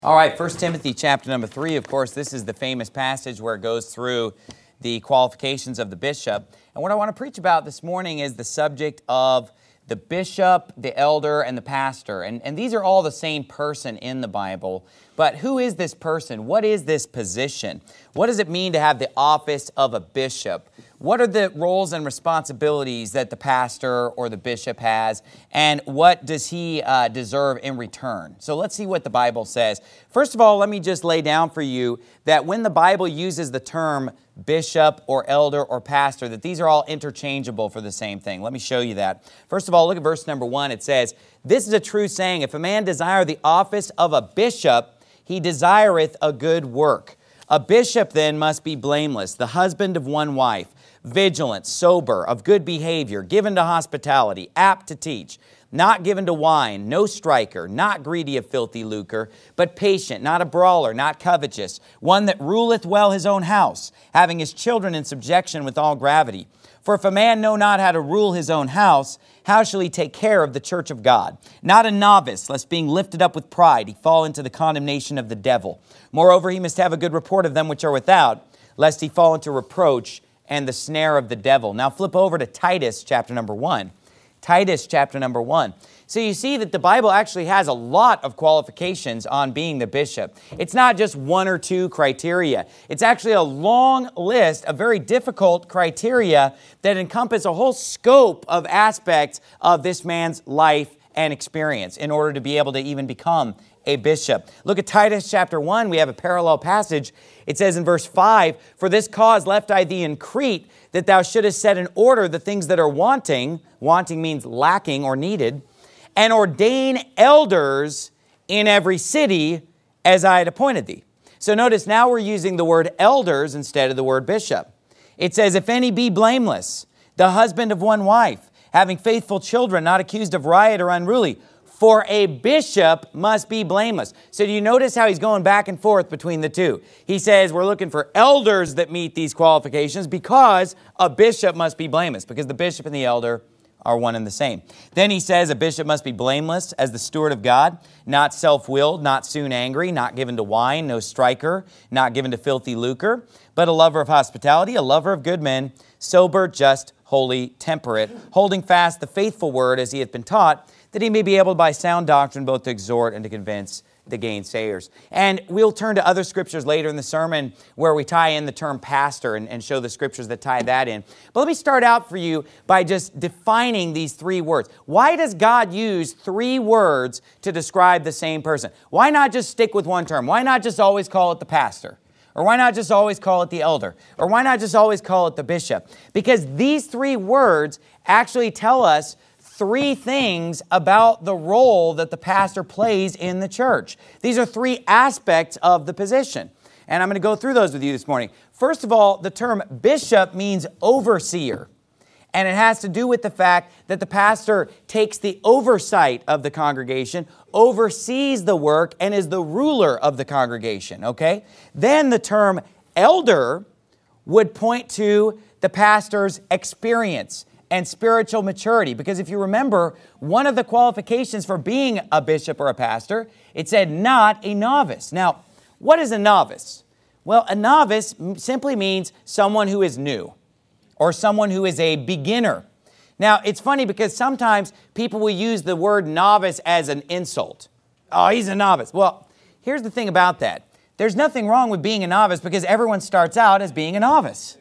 All right, 1 Timothy chapter number 3, of course, this is the famous passage where it goes through the qualifications of the bishop. And what I want to preach about this morning is the subject of the bishop, the elder, and the pastor. And these are all the same person in the Bible. But who is this person? What is this position? What does it mean to have the office of a bishop? What are the roles and responsibilities that the pastor or the bishop has? And what does he deserve in return? So let's see what the Bible says. First of all, let me just lay down for you that when the Bible uses the term bishop or elder or pastor, that these are all interchangeable for the same thing. Let me show you that. First of all, look at verse number 1. It says, "This is a true saying, if a man desire the office of a bishop, he desireth a good work. A bishop then must be blameless, the husband of one wife, vigilant, sober, of good behavior, given to hospitality, apt to teach, not given to wine, no striker, not greedy of filthy lucre, but patient, not a brawler, not covetous, one that ruleth well his own house, having his children in subjection with all gravity. For if a man know not how to rule his own house, how shall he take care of the church of God? Not a novice, lest being lifted up with pride, he fall into the condemnation of the devil. Moreover, he must have a good report of them which are without, lest he fall into reproach and the snare of the devil." Now flip over to Titus chapter number 1. Titus chapter number 1. So you see that the Bible actually has a lot of qualifications on being the bishop. It's not just one or two criteria. It's actually a long list of very difficult criteria that encompass a whole scope of aspects of this man's life and experience in order to be able to even become a bishop. Look at Titus chapter 1. We have a parallel passage. It says in verse 5, "For this cause left I thee in Crete, that thou shouldest set in order the things that are wanting," wanting means lacking or needed, "and ordain elders in every city as I had appointed thee." So notice now we're using the word elders instead of the word bishop. It says, "If any be blameless, the husband of one wife, having faithful children, not accused of riot or unruly. For a bishop must be blameless." So do you notice how he's going back and forth between the two? He says we're looking for elders that meet these qualifications because a bishop must be blameless, because the bishop and the elder are one and the same. Then he says a bishop must be blameless as the steward of God, not self-willed, not soon angry, not given to wine, no striker, not given to filthy lucre, but a lover of hospitality, a lover of good men, sober, just, holy, temperate, holding fast the faithful word as he hath been taught, that he may be able by sound doctrine both to exhort and to convince the gainsayers. And we'll turn to other scriptures later in the sermon where we tie in the term pastor and show the scriptures that tie that in. But let me start out for you by just defining these three words. Why does God use three words to describe the same person? Why not just stick with one term? Why not just always call it the pastor? Or why not just always call it the elder? Or why not just always call it the bishop? Because these three words actually tell us three things about the role that the pastor plays in the church. These are three aspects of the position. And I'm going to go through those with you this morning. First of all, the term bishop means overseer. And it has to do with the fact that the pastor takes the oversight of the congregation, oversees the work, and is the ruler of the congregation, okay? Then the term elder would point to the pastor's experience and spiritual maturity. Because if you remember, one of the qualifications for being a bishop or a pastor, it said not a novice. Now, what is a novice? Well, a novice simply means someone who is new or someone who is a beginner. Now, it's funny because sometimes people will use the word novice as an insult. Oh, he's a novice. Well, here's the thing about that. There's nothing wrong with being a novice because everyone starts out as being a novice.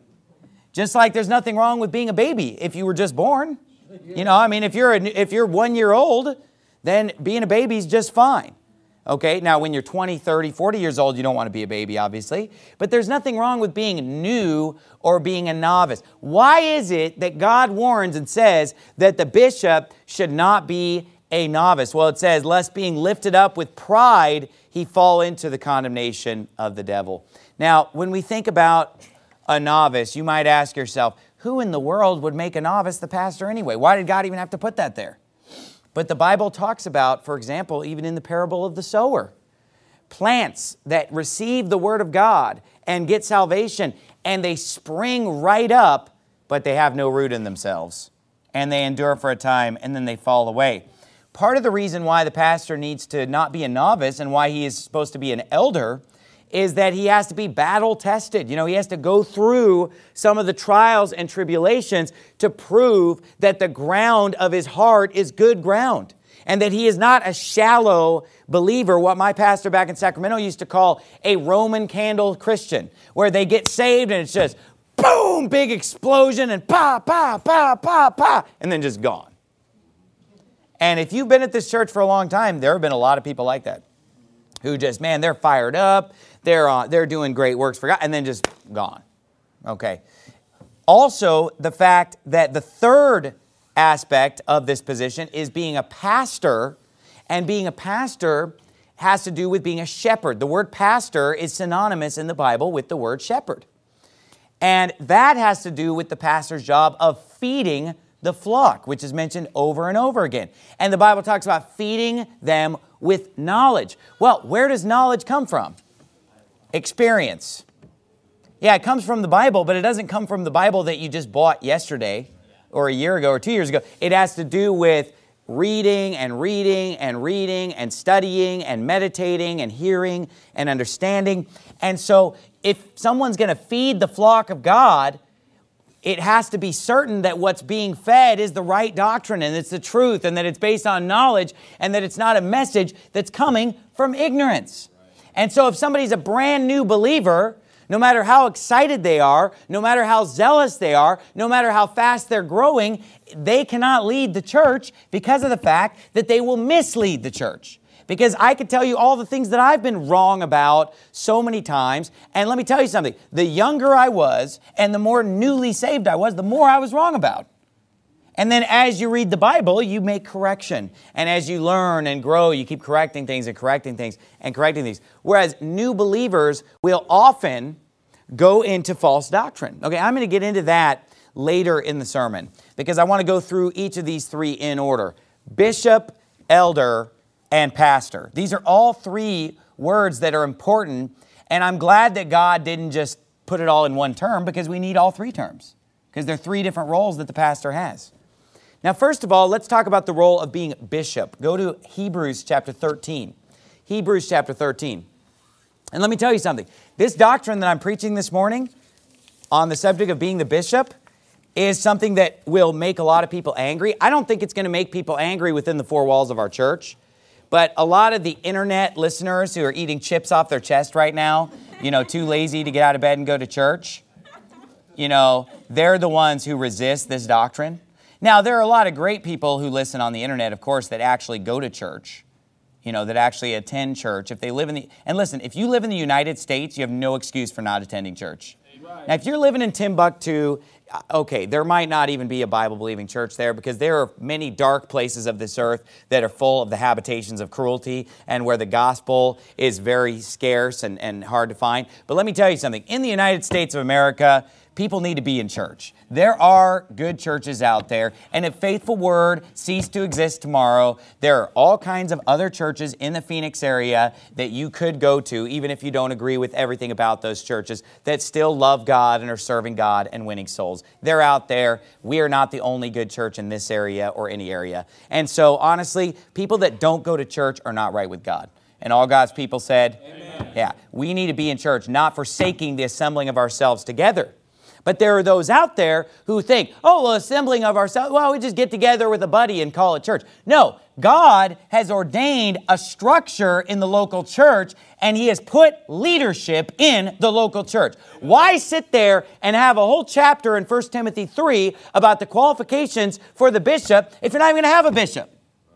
Just like there's nothing wrong with being a baby if you were just born. You know, I mean, if you're 1 year old, then being a baby is just fine. Okay, now when you're 20, 30, 40 years old, you don't want to be a baby, obviously. But there's nothing wrong with being new or being a novice. Why is it that God warns and says that the bishop should not be a novice? Well, it says, lest being lifted up with pride, he fall into the condemnation of the devil. Now, when we think about a novice, you might ask yourself, who in the world would make a novice the pastor anyway? Why did God even have to put that there? But the Bible talks about, for example, even in the parable of the sower, plants that receive the word of God and get salvation, and they spring right up, but they have no root in themselves. And they endure for a time, and then they fall away. part of the reason why the pastor needs to not be a novice and why he is supposed to be an elder is that he has to be battle tested. You know, he has to go through some of the trials and tribulations to prove that the ground of his heart is good ground and that he is not a shallow believer, what my pastor back in Sacramento used to call a Roman candle Christian, where they get saved and it's just boom, big explosion and pa, pa, pa, pa, pa, and then just gone. And if you've been at this church for a long time, there have been a lot of people like that who just, man, they're fired up, they're doing great works for God, and then just gone. Okay. Also, the fact that the third aspect of this position is being a pastor, and being a pastor has to do with being a shepherd. The word pastor is synonymous in the Bible with the word shepherd. And that has to do with the pastor's job of feeding the flock, which is mentioned over and over again. And the Bible talks about feeding them with knowledge. Well, where does knowledge come from? Experience. Yeah, it comes from the Bible, but it doesn't come from the Bible that you just bought yesterday or a year ago or 2 years ago. It has to do with reading and reading and reading and studying and meditating and hearing and understanding. And so if someone's going to feed the flock of God, it has to be certain that what's being fed is the right doctrine and it's the truth and that it's based on knowledge and that it's not a message that's coming from ignorance. And so if somebody's a brand new believer, no matter how excited they are, no matter how zealous they are, no matter how fast they're growing, they cannot lead the church because of the fact that they will mislead the church. Because I could tell you all the things that I've been wrong about so many times. And let me tell you something. The younger I was and the more newly saved I was, the more I was wrong about. And then as you read the Bible, you make correction. And as you learn and grow, you keep correcting things and correcting things and correcting things. Whereas new believers will often go into false doctrine. Okay, I'm going to get into that later in the sermon because I want to go through each of these three in order. Bishop, elder, and pastor. These are all three words that are important, and I'm glad that God didn't just put it all in one term because we need all three terms because there are three different roles that the pastor has. Now, first of all, let's talk about the role of being bishop. Go to Hebrews chapter 13. Hebrews chapter 13. And let me tell you something. This doctrine that I'm preaching this morning on the subject of being the bishop is something that will make a lot of people angry. I don't think it's going to make people angry within the four walls of our church. But a lot of the internet listeners who are eating chips off their chest right now, too lazy to get out of bed and go to church, they're the ones who resist this doctrine. Now, there are a lot of great people who listen on the internet, of course, that actually go to church, that actually attend church. If they live and listen, if you live in the United States, you have no excuse for not attending church. Right. Now, if you're living in Timbuktu, okay, there might not even be a Bible-believing church there because there are many dark places of this earth that are full of the habitations of cruelty and where the gospel is very scarce and hard to find. But let me tell you something. In the United States of America, people need to be in church. There are good churches out there, and if Faithful Word ceased to exist tomorrow, there are all kinds of other churches in the Phoenix area that you could go to, even if you don't agree with everything about those churches, that still love God and are serving God and winning souls. They're out there. We are not the only good church in this area or any area. And so, honestly, people that don't go to church are not right with God. And all God's people said, amen. Yeah, we need to be in church, not forsaking the assembling of ourselves together. But there are those out there who think, assembling of ourselves, we just get together with a buddy and call it church. No, God has ordained a structure in the local church, and He has put leadership in the local church. Why sit there and have a whole chapter in 1 Timothy 3 about the qualifications for the bishop if you're not even going to have a bishop?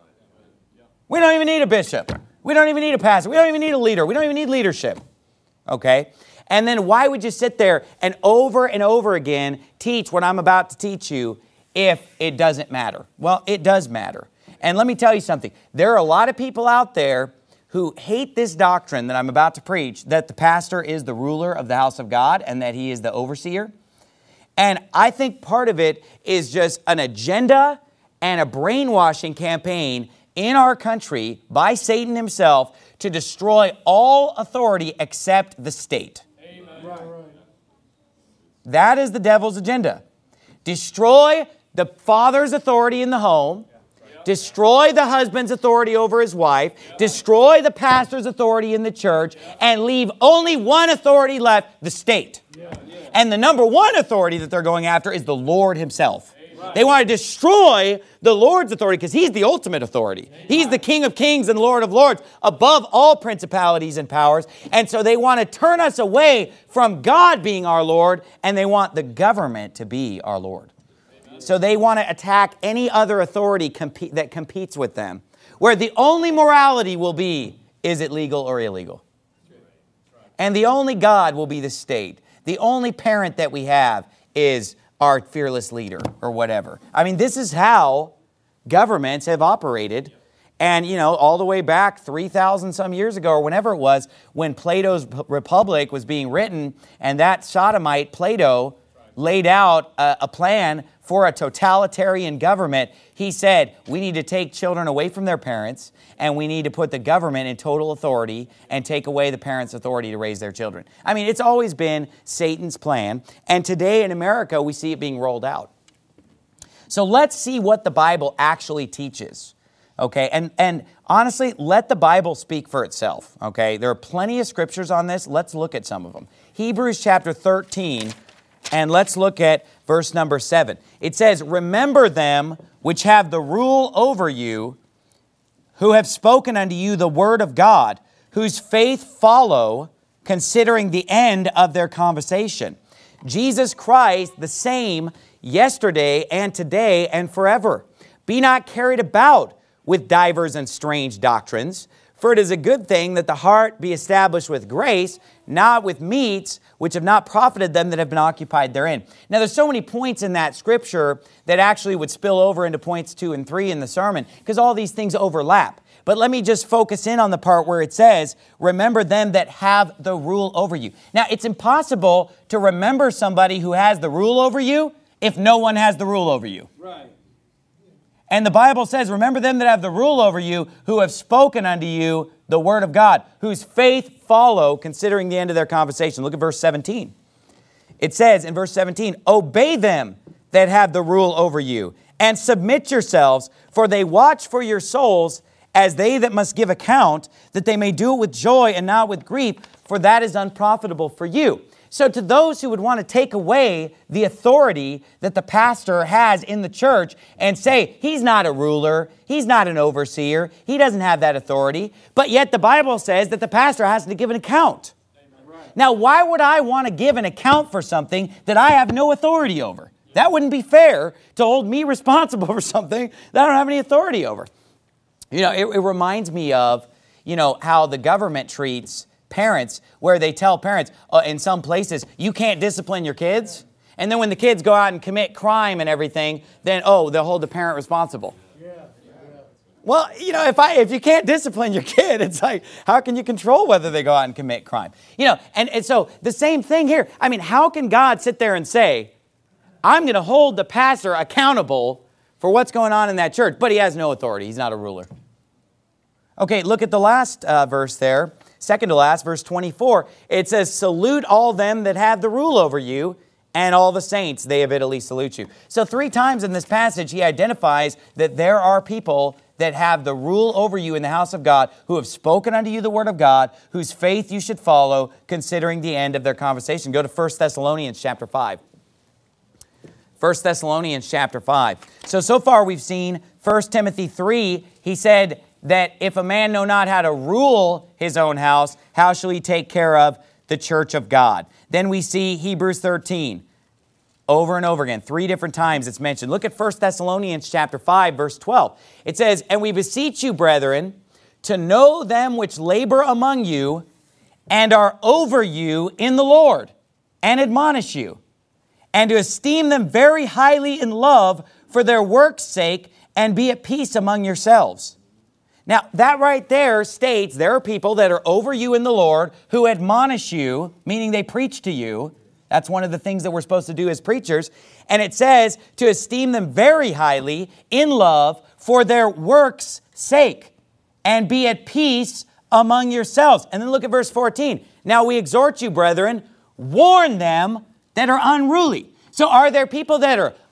We don't even need a bishop. We don't even need a pastor. We don't even need a leader. We don't even need leadership. Okay? And then why would you sit there and over again teach what I'm about to teach you if it doesn't matter? Well, it does matter. And let me tell you something. There are a lot of people out there who hate this doctrine that I'm about to preach, that the pastor is the ruler of the house of God and that he is the overseer. And I think part of it is just an agenda and a brainwashing campaign in our country by Satan himself to destroy all authority except the state. Right. That is the devil's agenda. Destroy the father's authority in the home. Destroy the husband's authority over his wife. Destroy the pastor's authority in the church. And leave only one authority left, the state. And the number one authority that they're going after is the Lord himself. They want to destroy the Lord's authority because he's the ultimate authority. He's the King of kings and Lord of lords, above all principalities and powers. And so they want to turn us away from God being our Lord, and they want the government to be our Lord. So they want to attack any other authority that competes with them, where the only morality will be, is it legal or illegal? And the only God will be the state. The only parent that we have is our fearless leader or whatever. I mean, this is how governments have operated. And, all the way back 3,000 some years ago or whenever it was, when Plato's Republic was being written, and that sodomite Plato laid out a plan for a totalitarian government. He said, we need to take children away from their parents, and we need to put the government in total authority and take away the parents' authority to raise their children. I mean, it's always been Satan's plan, and today in America, we see it being rolled out. So let's see what the Bible actually teaches, okay? And honestly, let the Bible speak for itself, okay? There are plenty of scriptures on this. Let's look at some of them. Hebrews chapter 13, and let's look at verse number 7. It says, remember them which have the rule over you, who have spoken unto you the word of God, whose faith follow, considering the end of their conversation. Jesus Christ, the same yesterday and today and forever. Be not carried about with divers and strange doctrines, for it is a good thing that the heart be established with grace, not with meats, which have not profited them that have been occupied therein. Now, there's so many points in that scripture that actually would spill over into points 2 and 3 in the sermon, because all these things overlap. But let me just focus in on the part where it says, remember them that have the rule over you. Now, it's impossible to remember somebody who has the rule over you if no one has the rule over you. Right. And the Bible says, remember them that have the rule over you, who have spoken unto you the word of God, whose faith follow, considering the end of their conversation. Look at verse 17. It says in verse 17, obey them that have the rule over you, and submit yourselves, for they watch for your souls as they that must give account, that they may do it with joy and not with grief, for that is unprofitable for you. So to those who would want to take away the authority that the pastor has in the church and say, he's not a ruler, he's not an overseer, he doesn't have that authority, but yet the Bible says that the pastor has to give an account. Now, why would I want to give an account for something that I have no authority over? That wouldn't be fair to hold me responsible for something that I don't have any authority over. It reminds me of, how the government treats parents, where they tell parents in some places, you can't discipline your kids. And then when the kids go out and commit crime and everything, then, they'll hold the parent responsible. Yeah. Well, if you can't discipline your kid, it's like, how can you control whether they go out and commit crime? And so the same thing here. I mean, how can God sit there and say, I'm going to hold the pastor accountable for what's going on in that church, but he has no authority. He's not a ruler. Okay, look at the last verse there. Second to last, verse 24. It says, salute all them that have the rule over you, and all the saints, they of Italy salute you. So 3 times in this passage, he identifies that there are people that have the rule over you in the house of God, who have spoken unto you the word of God, whose faith you should follow, considering the end of their conversation. Go to 1 Thessalonians chapter 5. 1 Thessalonians chapter 5. So far we've seen 1 Timothy 3. He said that if a man know not how to rule his own house, how shall he take care of the church of God? Then we see Hebrews 13. Over and over again, 3 different times it's mentioned. Look at 1 Thessalonians chapter 5, verse 12. It says, and we beseech you, brethren, to know them which labor among you and are over you in the Lord, and admonish you, and to esteem them very highly in love for their work's sake, and be at peace among yourselves. Now, that right there states there are people that are over you in the Lord who admonish you, meaning they preach to you. That's one of the things that we're supposed to do as preachers. And it says to esteem them very highly in love for their work's sake, and be at peace among yourselves. And then look at verse 14. Now we exhort you, brethren, warn them that are unruly. So are there people that are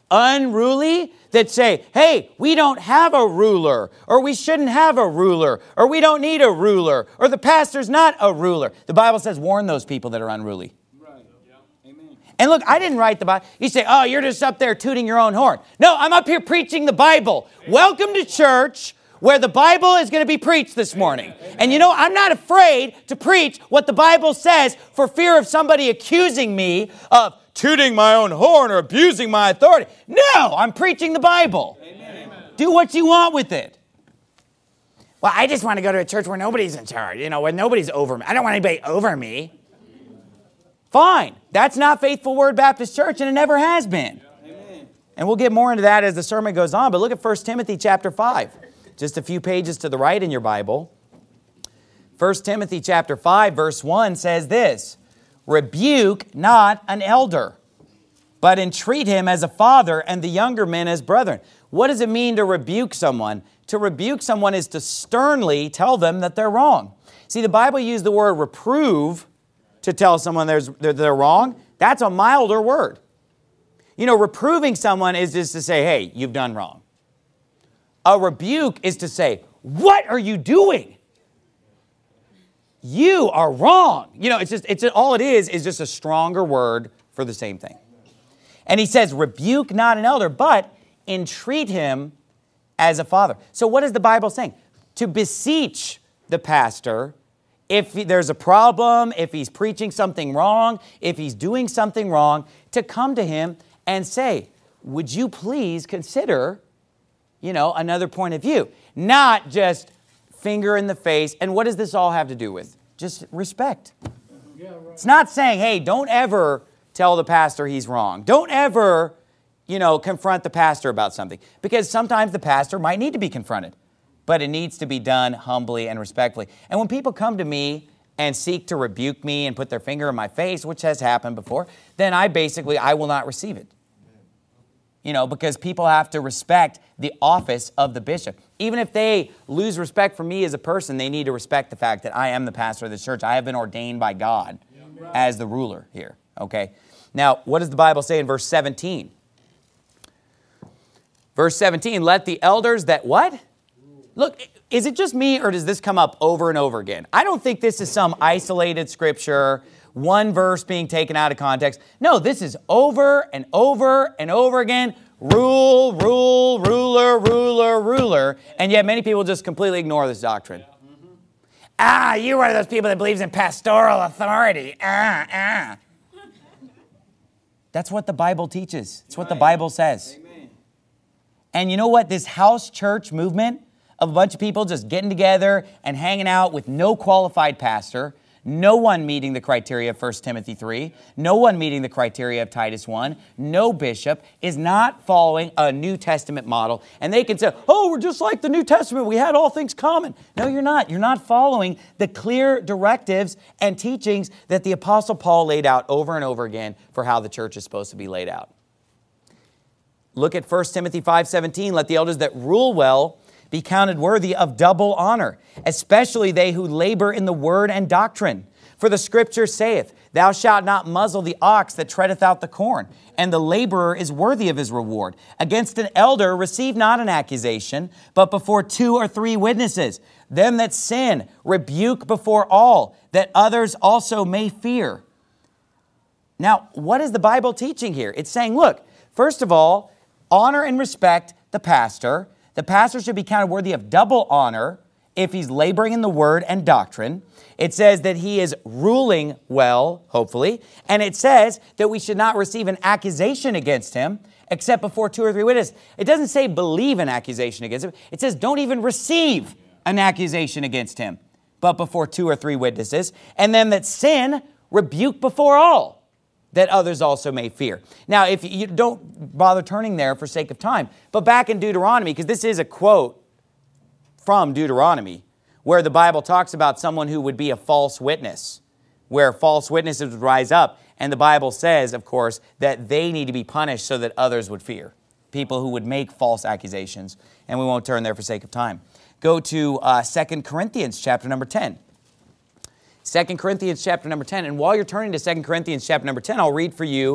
unruly that say, hey, we don't have a ruler, or we shouldn't have a ruler, or we don't need a ruler, or the pastor's not a ruler. The Bible says warn those people that are unruly. Right. Yeah. Amen. And look, I didn't write the Bible. You say, oh, you're just up there tooting your own horn. No, I'm up here preaching the Bible. Welcome to church where the Bible is going to be preached this morning. And you know, I'm not afraid to preach what the Bible says for fear of somebody accusing me of tooting my own horn or abusing my authority. No, I'm preaching the Bible. Amen. Do what you want with it. Well, I just want to go to a church where nobody's in charge, where nobody's over me. I don't want anybody over me. Fine. That's not Faithful Word Baptist Church, and it never has been. Amen. And we'll get more into that as the sermon goes on, but look at 1 Timothy chapter 5. Just a few pages to the right in your Bible. 1 Timothy chapter 5, verse 1 says this, rebuke not an elder, but entreat him as a father and the younger men as brethren. What does it mean to rebuke someone? To rebuke someone is to sternly tell them that they're wrong. See, the Bible used the word reprove to tell someone they're wrong. That's a milder word. Reproving someone is just to say, hey, you've done wrong. A rebuke is to say, what are you doing? You are wrong. All it is just a stronger word for the same thing. And he says, rebuke not an elder, but entreat him as a father. So what is the Bible saying? To beseech the pastor if there's a problem, if he's preaching something wrong, if he's doing something wrong, to come to him and say, would you please consider another point of view, not just finger in the face. And what does this all have to do with? Just respect. Yeah, right. It's not saying, hey, don't ever tell the pastor he's wrong. Don't ever, confront the pastor about something. Because sometimes the pastor might need to be confronted, but it needs to be done humbly and respectfully. And when people come to me and seek to rebuke me and put their finger in my face, which has happened before, then I will not receive it. Because people have to respect the office of the bishop. Even if they lose respect for me as a person, they need to respect the fact that I am the pastor of the church. I have been ordained by God as the ruler here, okay? Now, what does the Bible say in verse 17? Verse 17, let the elders that what? Look, is it just me or does this come up over and over again? I don't think this is some isolated scripture, one verse being taken out of context. No, this is over and over and over again. Rule, rule, ruler, ruler, ruler. And yet many people just completely ignore this doctrine. You're one of those people that believes in pastoral authority. That's what the Bible teaches. It's what the Bible says. Amen. And you know what? This house church movement of a bunch of people just getting together and hanging out with no qualified pastor, no one meeting the criteria of 1 Timothy 3, no one meeting the criteria of Titus 1, no bishop is not following a New Testament model. And they can say, oh, we're just like the New Testament. We had all things common. No, you're not. You're not following the clear directives and teachings that the Apostle Paul laid out over and over again for how the church is supposed to be laid out. Look at 1 Timothy 5:17. Let the elders that rule well be counted worthy of double honor, especially they who labor in the word and doctrine. For the scripture saith, thou shalt not muzzle the ox that treadeth out the corn, and the laborer is worthy of his reward. Against an elder receive not an accusation, but before 2 or 3 witnesses. Them that sin rebuke before all, that others also may fear. Now, what is the Bible teaching here? It's saying, look, first of all, honor and respect the pastor. The pastor should be counted worthy of double honor if he's laboring in the word and doctrine. It says that he is ruling well, hopefully. And it says that we should not receive an accusation against him except before 2 or 3 witnesses. It doesn't say believe an accusation against him. It says don't even receive an accusation against him, but before 2 or 3 witnesses. And then that sin, rebuke before all, that others also may fear. Now, if you don't bother turning there for sake of time, but back in Deuteronomy, because this is a quote from Deuteronomy, where the Bible talks about someone who would be a false witness, where false witnesses would rise up. And the Bible says, of course, that they need to be punished so that others would fear. People who would make false accusations. And we won't turn there for sake of time. Go to 2 Corinthians chapter number 10. 2 Corinthians chapter number 10. And while you're turning to 2 Corinthians chapter number 10, I'll read for you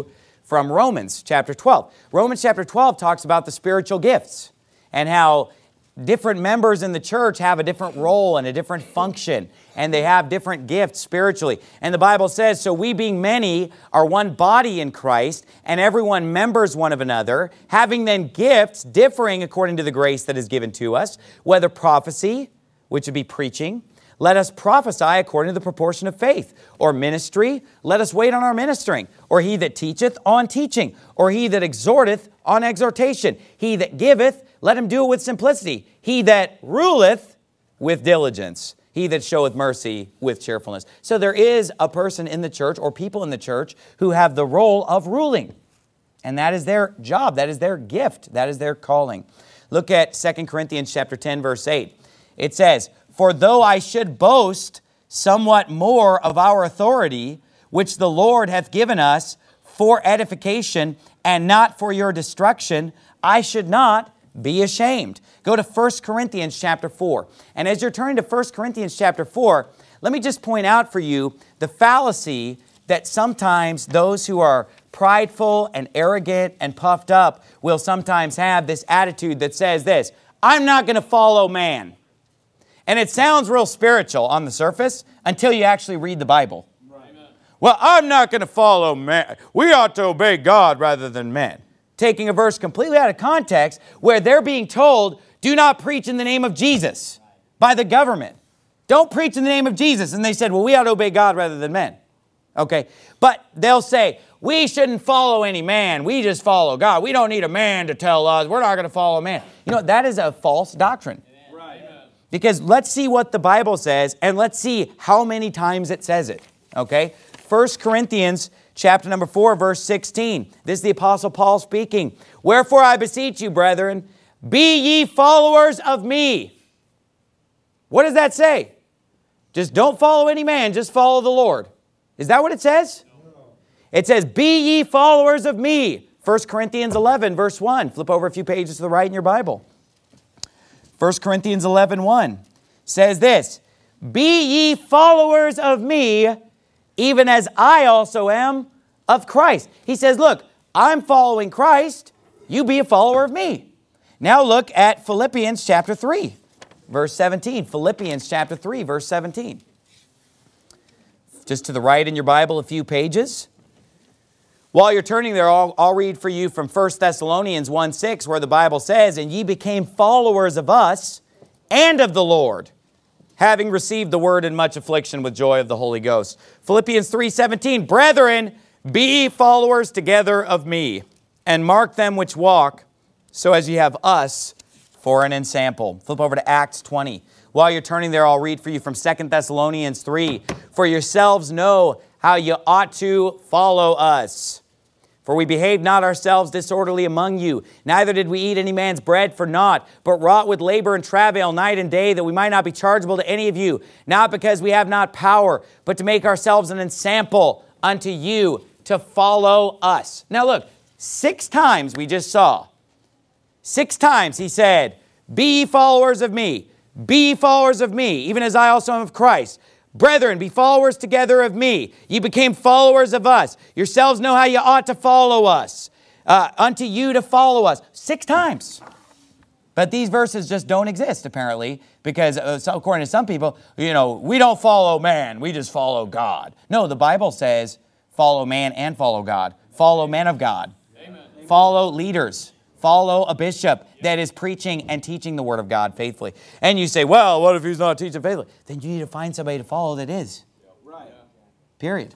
from Romans chapter 12. Romans chapter 12 talks about the spiritual gifts and how different members in the church have a different role and a different function, and they have different gifts spiritually. And the Bible says, so we being many are one body in Christ, and everyone members one of another, having then gifts differing according to the grace that is given to us, whether prophecy, which would be preaching, let us prophesy according to the proportion of faith. Or ministry, let us wait on our ministering. Or he that teacheth, on teaching. Or he that exhorteth, on exhortation. He that giveth, let him do it with simplicity. He that ruleth, with diligence. He that showeth mercy, with cheerfulness. So there is a person in the church, or people in the church, who have the role of ruling. And that is their job. That is their gift. That is their calling. Look at 2 Corinthians chapter 10, verse 8. It says, for though I should boast somewhat more of our authority, which the Lord hath given us for edification and not for your destruction, I should not be ashamed. Go to 1 Corinthians chapter 4. And as you're turning to 1 Corinthians chapter 4, let me just point out for you the fallacy that sometimes those who are prideful and arrogant and puffed up will sometimes have this attitude that says this, I'm not going to follow man. And it sounds real spiritual on the surface until you actually read the Bible. Right. Well, I'm not going to follow man. We ought to obey God rather than men. Taking a verse completely out of context where they're being told, do not preach in the name of Jesus by the government. Don't preach in the name of Jesus. And they said, well, we ought to obey God rather than men. Okay. But they'll say, we shouldn't follow any man. We just follow God. We don't need a man to tell us. We're not going to follow man. You know, that is a false doctrine. Because let's see what the Bible says, and let's see how many times it says it. Okay? 1 Corinthians chapter number 4, verse 16. This is the Apostle Paul speaking. Wherefore I beseech you, brethren, be ye followers of me. What does that say? Just don't follow any man, just follow the Lord. Is that what it says? No. It says, be ye followers of me. 1 Corinthians 11, verse 1. Flip over a few pages to the right in your Bible. 1 Corinthians 11:1 says this, be ye followers of me, even as I also am of Christ. He says, look, I'm following Christ. You be a follower of me. Now look at Philippians chapter 3, verse 17. Philippians chapter 3, verse 17. Just to the right in your Bible, a few pages. While you're turning there, I'll read for you from 1 Thessalonians 1:6, where the Bible says, and ye became followers of us and of the Lord, having received the word in much affliction with joy of the Holy Ghost. Philippians 3:17, brethren, be followers together of me, and mark them which walk, so as ye have us for an ensample. Flip over to Acts 20. While you're turning there, I'll read for you from 2 Thessalonians 3. For yourselves know how you ought to follow us. For we behaved not ourselves disorderly among you, neither did we eat any man's bread for naught, but wrought with labor and travail night and day, that we might not be chargeable to any of you, not because we have not power, but to make ourselves an ensample unto you to follow us. Now look, 6 times we just saw. 6 times he said, be followers of me, be followers of me, even as I also am of Christ. Brethren, be followers together of me. Ye became followers of us. Yourselves know how you ought to follow us. Unto you to follow us. 6 times. But these verses just don't exist, apparently, because according to some people, we don't follow man. We just follow God. No, the Bible says follow man and follow God. Follow men of God. Amen. Follow leaders. Follow a bishop that is preaching and teaching the Word of God faithfully. And you say, well, what if he's not teaching faithfully? Then you need to find somebody to follow that is. Right. Period.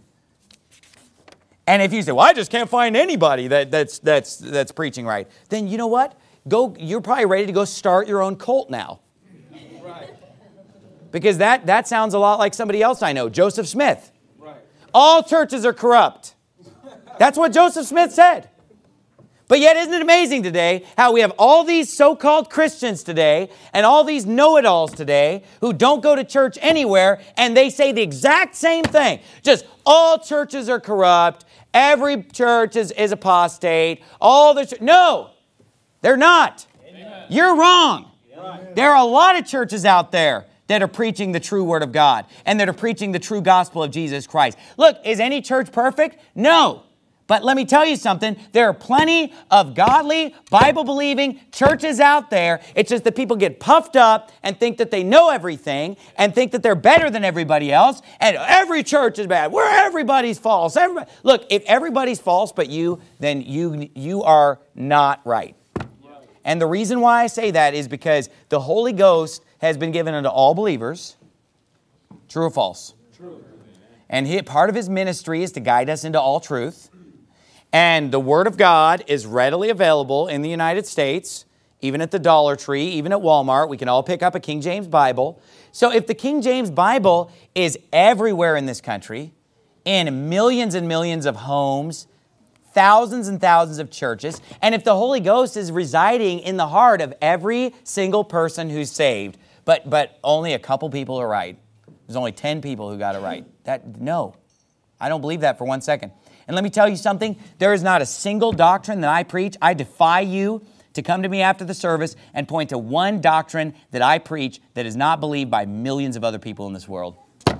And if you say, well, I just can't find anybody that's preaching right, then you know what? You're probably ready to go start your own cult now. Right. Because that sounds a lot like somebody else I know, Joseph Smith. Right. All churches are corrupt. That's what Joseph Smith said. But yet, isn't it amazing today how we have all these so-called Christians today and all these know-it-alls today who don't go to church anywhere, and they say the exact same thing. Just all churches are corrupt. Every church is apostate. No, they're not. Amen. You're wrong. Amen. There are a lot of churches out there that are preaching the true Word of God and that are preaching the true gospel of Jesus Christ. Look, is any church perfect? No. But let me tell you something, there are plenty of godly, Bible-believing churches out there. It's just that people get puffed up and think that they know everything and think that they're better than everybody else. And every church is bad. Everybody's false. Look, if everybody's false but you, then you are not right. And the reason why I say that is because the Holy Ghost has been given unto all believers. True or false? True. And part of His ministry is to guide us into all truth. And the Word of God is readily available in the United States, even at the Dollar Tree, even at Walmart. We can all pick up a King James Bible. So if the King James Bible is everywhere in this country, in millions and millions of homes, thousands and thousands of churches, and if the Holy Ghost is residing in the heart of every single person who's saved, but only a couple people are right. There's only 10 people who got it right. No, I don't believe that for 1 second. And let me tell you something, there is not a single doctrine that I preach. I defy you to come to me after the service and point to one doctrine that I preach that is not believed by millions of other people in this world.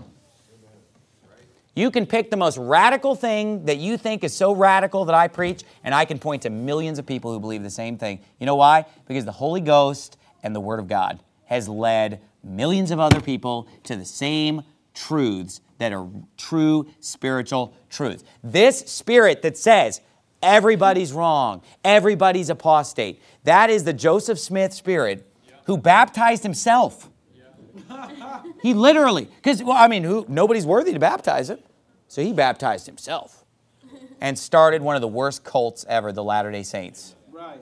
You can pick the most radical thing that you think is so radical that I preach, and I can point to millions of people who believe the same thing. You know why? Because the Holy Ghost and the Word of God has led millions of other people to the same truths that are true spiritual truths. This spirit that says everybody's wrong, everybody's apostate, that is the Joseph Smith spirit who baptized himself. He literally, nobody's worthy to baptize him. So he baptized himself and started one of the worst cults ever, the Latter-day Saints. Right.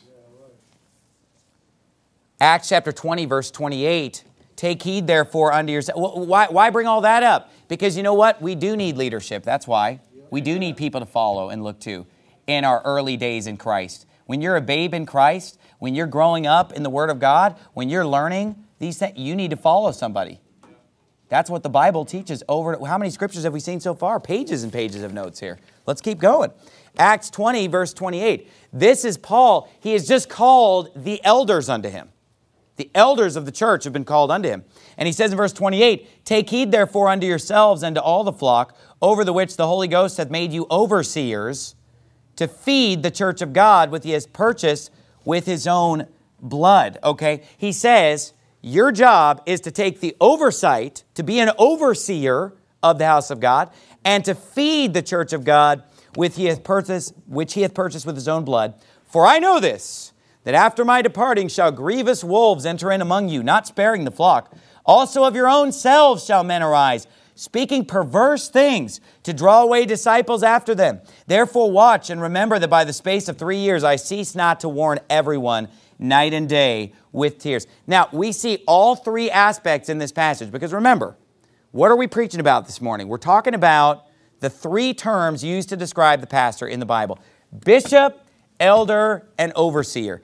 Acts chapter 20, verse 28. Take heed, therefore, unto yourself. Why bring all that up? Because you know what? We do need leadership. That's why. We do need people to follow and look to in our early days in Christ. When you're a babe in Christ, when you're growing up in the Word of God, when you're learning these things, you need to follow somebody. That's what the Bible teaches over. How many scriptures have we seen so far? Pages and pages of notes here. Let's keep going. Acts 20, verse 28. This is Paul. He has just called the elders unto him. The elders of the church have been called unto him. And he says in verse 28, Take heed therefore unto yourselves and to all the flock, over the which the Holy Ghost hath made you overseers, to feed the church of God, which He has purchased with His own blood. Okay? He says, your job is to take the oversight, to be an overseer of the house of God, and to feed the church of God, which He hath purchased with His own blood. For I know this, that after my departing shall grievous wolves enter in among you, not sparing the flock. Also of your own selves shall men arise, speaking perverse things, to draw away disciples after them. Therefore watch and remember that by the space of 3 years I cease not to warn everyone night and day with tears. Now, we see all three aspects in this passage, because remember, what are we preaching about this morning? We're talking about the three terms used to describe the pastor in the Bible: bishop, elder, and overseer.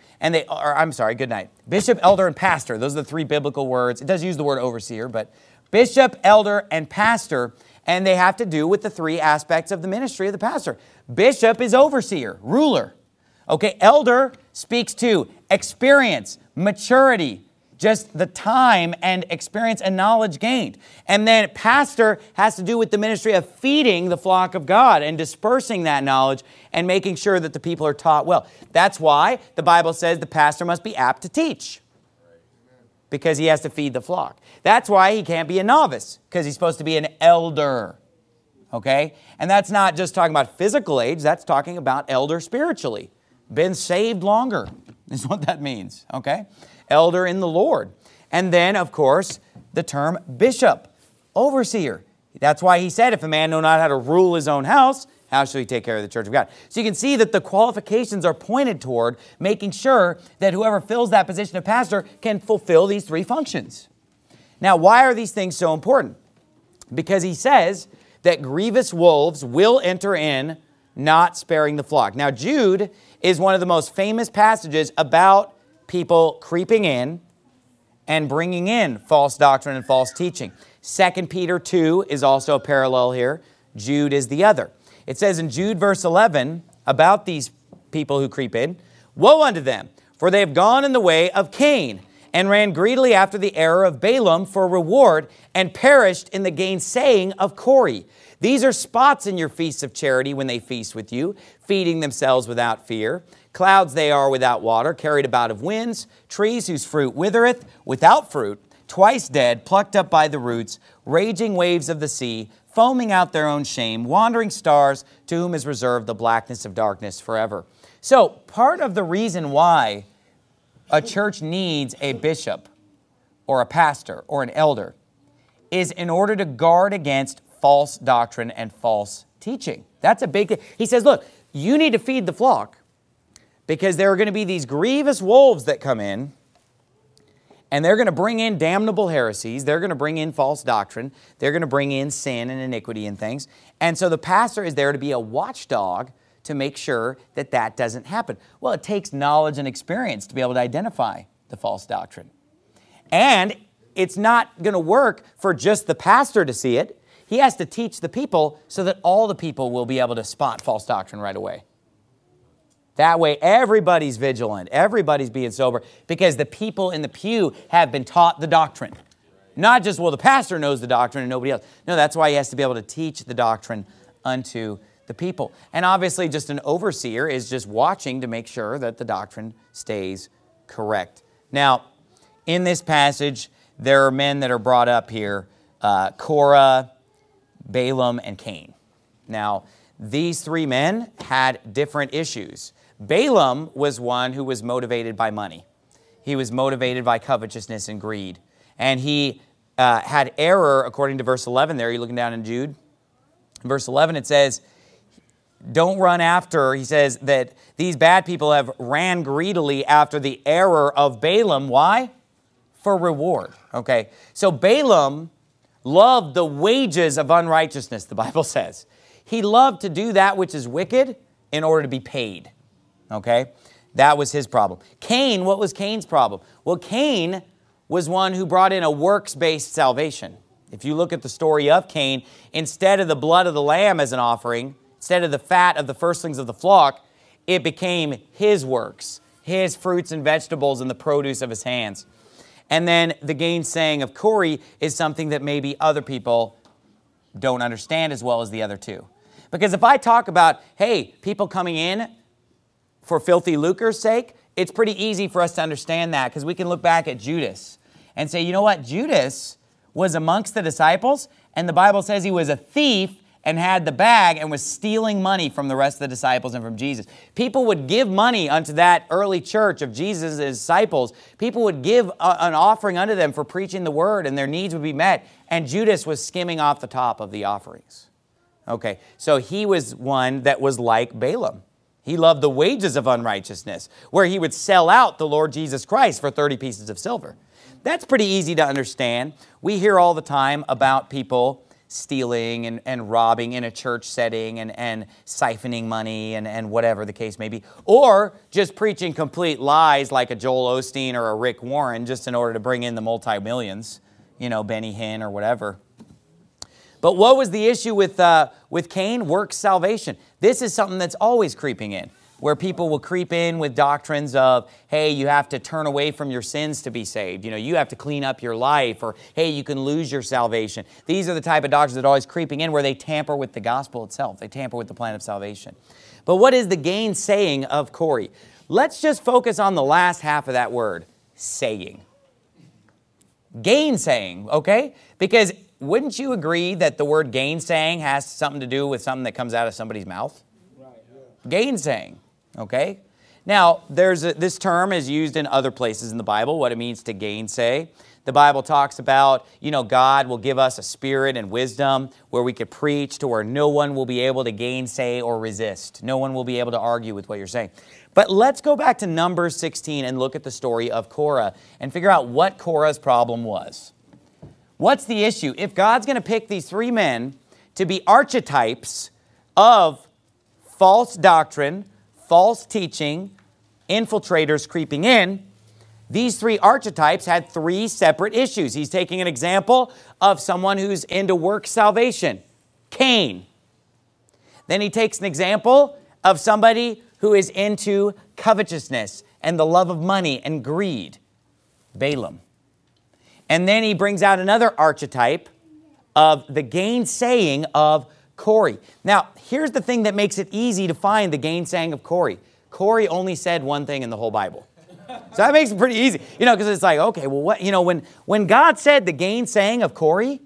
Good night. Bishop, elder, and pastor. Those are the three biblical words. It does use the word overseer, but bishop, elder, and pastor, and they have to do with the three aspects of the ministry of the pastor. Bishop is overseer, ruler. Okay, elder speaks to experience, maturity, just the time and experience and knowledge gained. And then pastor has to do with the ministry of feeding the flock of God and dispersing that knowledge and making sure that the people are taught well. That's why the Bible says the pastor must be apt to teach, because he has to feed the flock. That's why he can't be a novice, because he's supposed to be an elder. Okay? And that's not just talking about physical age, that's talking about elder spiritually. Been saved longer is what that means. Okay? Elder in the Lord. And then, of course, the term bishop, overseer. That's why he said, if a man know not how to rule his own house, how shall he take care of the church of God? So you can see that the qualifications are pointed toward making sure that whoever fills that position of pastor can fulfill these three functions. Now, why are these things so important? Because he says that grievous wolves will enter in, not sparing the flock. Now, Jude is one of the most famous passages about people creeping in and bringing in false doctrine and false teaching. 2 Peter 2 is also a parallel here. Jude is the other. It says in Jude verse 11 about these people who creep in, Woe unto them, for they have gone in the way of Cain, and ran greedily after the error of Balaam for reward, and perished in the gainsaying of Corey. These are spots in your feasts of charity when they feast with you, feeding themselves without fear. Clouds they are without water, carried about of winds, trees whose fruit withereth, without fruit, twice dead, plucked up by the roots, raging waves of the sea, foaming out their own shame, wandering stars, to whom is reserved the blackness of darkness forever. So, part of the reason why a church needs a bishop or a pastor or an elder is in order to guard against false doctrine and false teaching. That's a big thing. He says, look, you need to feed the flock because there are going to be these grievous wolves that come in, and they're going to bring in damnable heresies. They're going to bring in false doctrine. They're going to bring in sin and iniquity and things. And so the pastor is there to be a watchdog to make sure that that doesn't happen. Well, it takes knowledge and experience to be able to identify the false doctrine. And it's not going to work for just the pastor to see it. He has to teach the people so that all the people will be able to spot false doctrine right away. That way, everybody's vigilant. Everybody's being sober because the people in the pew have been taught the doctrine. Not just, well, the pastor knows the doctrine and nobody else. No, that's why he has to be able to teach the doctrine unto the people. And obviously, just an overseer is just watching to make sure that the doctrine stays correct. Now, in this passage, there are men that are brought up here, Korah, Balaam, and Cain. Now, these three men had different issues. Balaam was one who was motivated by money. He was motivated by covetousness and greed. And he had error, according to verse 11 there. You're looking down in Jude. In verse 11 it says, don't run after, he says that these bad people have ran greedily after the error of Balaam. Why? For reward. Okay, so Balaam loved the wages of unrighteousness, the Bible says. He loved to do that which is wicked in order to be paid. Okay, that was his problem. Cain, what was Cain's problem? Well, Cain was one who brought in a works-based salvation. If you look at the story of Cain, instead of the blood of the lamb as an offering, instead of the fat of the firstlings of the flock, it became his works, his fruits and vegetables and the produce of his hands. And then the gainsaying of Korah is something that maybe other people don't understand as well as the other two. Because if I talk about, hey, people coming in for filthy lucre's sake, it's pretty easy for us to understand that because we can look back at Judas and say, you know what? Judas was amongst the disciples, and the Bible says he was a thief and had the bag and was stealing money from the rest of the disciples and from Jesus. People would give money unto that early church of Jesus' disciples. People would give an offering unto them for preaching the word, and their needs would be met. And Judas was skimming off the top of the offerings. Okay, so he was one that was like Balaam. He loved the wages of unrighteousness, where he would sell out the Lord Jesus Christ for 30 pieces of silver. That's pretty easy to understand. We hear all the time about people stealing and robbing in a church setting and siphoning money and whatever the case may be. Or just preaching complete lies like a Joel Osteen or a Rick Warren just in order to bring in the multi-millions, you know, Benny Hinn or whatever. But what was the issue with Cain? Works salvation. This is something that's always creeping in, where people will creep in with doctrines of, hey, you have to turn away from your sins to be saved. You know, you have to clean up your life, or, hey, you can lose your salvation. These are the type of doctrines that are always creeping in where they tamper with the gospel itself. They tamper with the plan of salvation. But what is the gainsaying of Korah? Let's just focus on the last half of that word, saying. Gainsaying, okay? Because wouldn't you agree that the word gainsaying has something to do with something that comes out of somebody's mouth? Right, yeah. Gainsaying, okay? Now, this term is used in other places in the Bible, what it means to gainsay. The Bible talks about, you know, God will give us a spirit and wisdom where we could preach to where no one will be able to gainsay or resist. No one will be able to argue with what you're saying. But let's go back to Numbers 16 and look at the story of Korah and figure out what Korah's problem was. What's the issue? If God's going to pick these three men to be archetypes of false doctrine, false teaching, infiltrators creeping in, these three archetypes had three separate issues. He's taking an example of someone who's into work salvation, Cain. Then he takes an example of somebody who is into covetousness and the love of money and greed, Balaam. And then he brings out another archetype of the gainsaying of Corey. Now, here's the thing that makes it easy to find the gainsaying of Corey. Corey only said one thing in the whole Bible. So that makes it pretty easy. Because it's like, okay, well, what, when God said the gainsaying of Corey,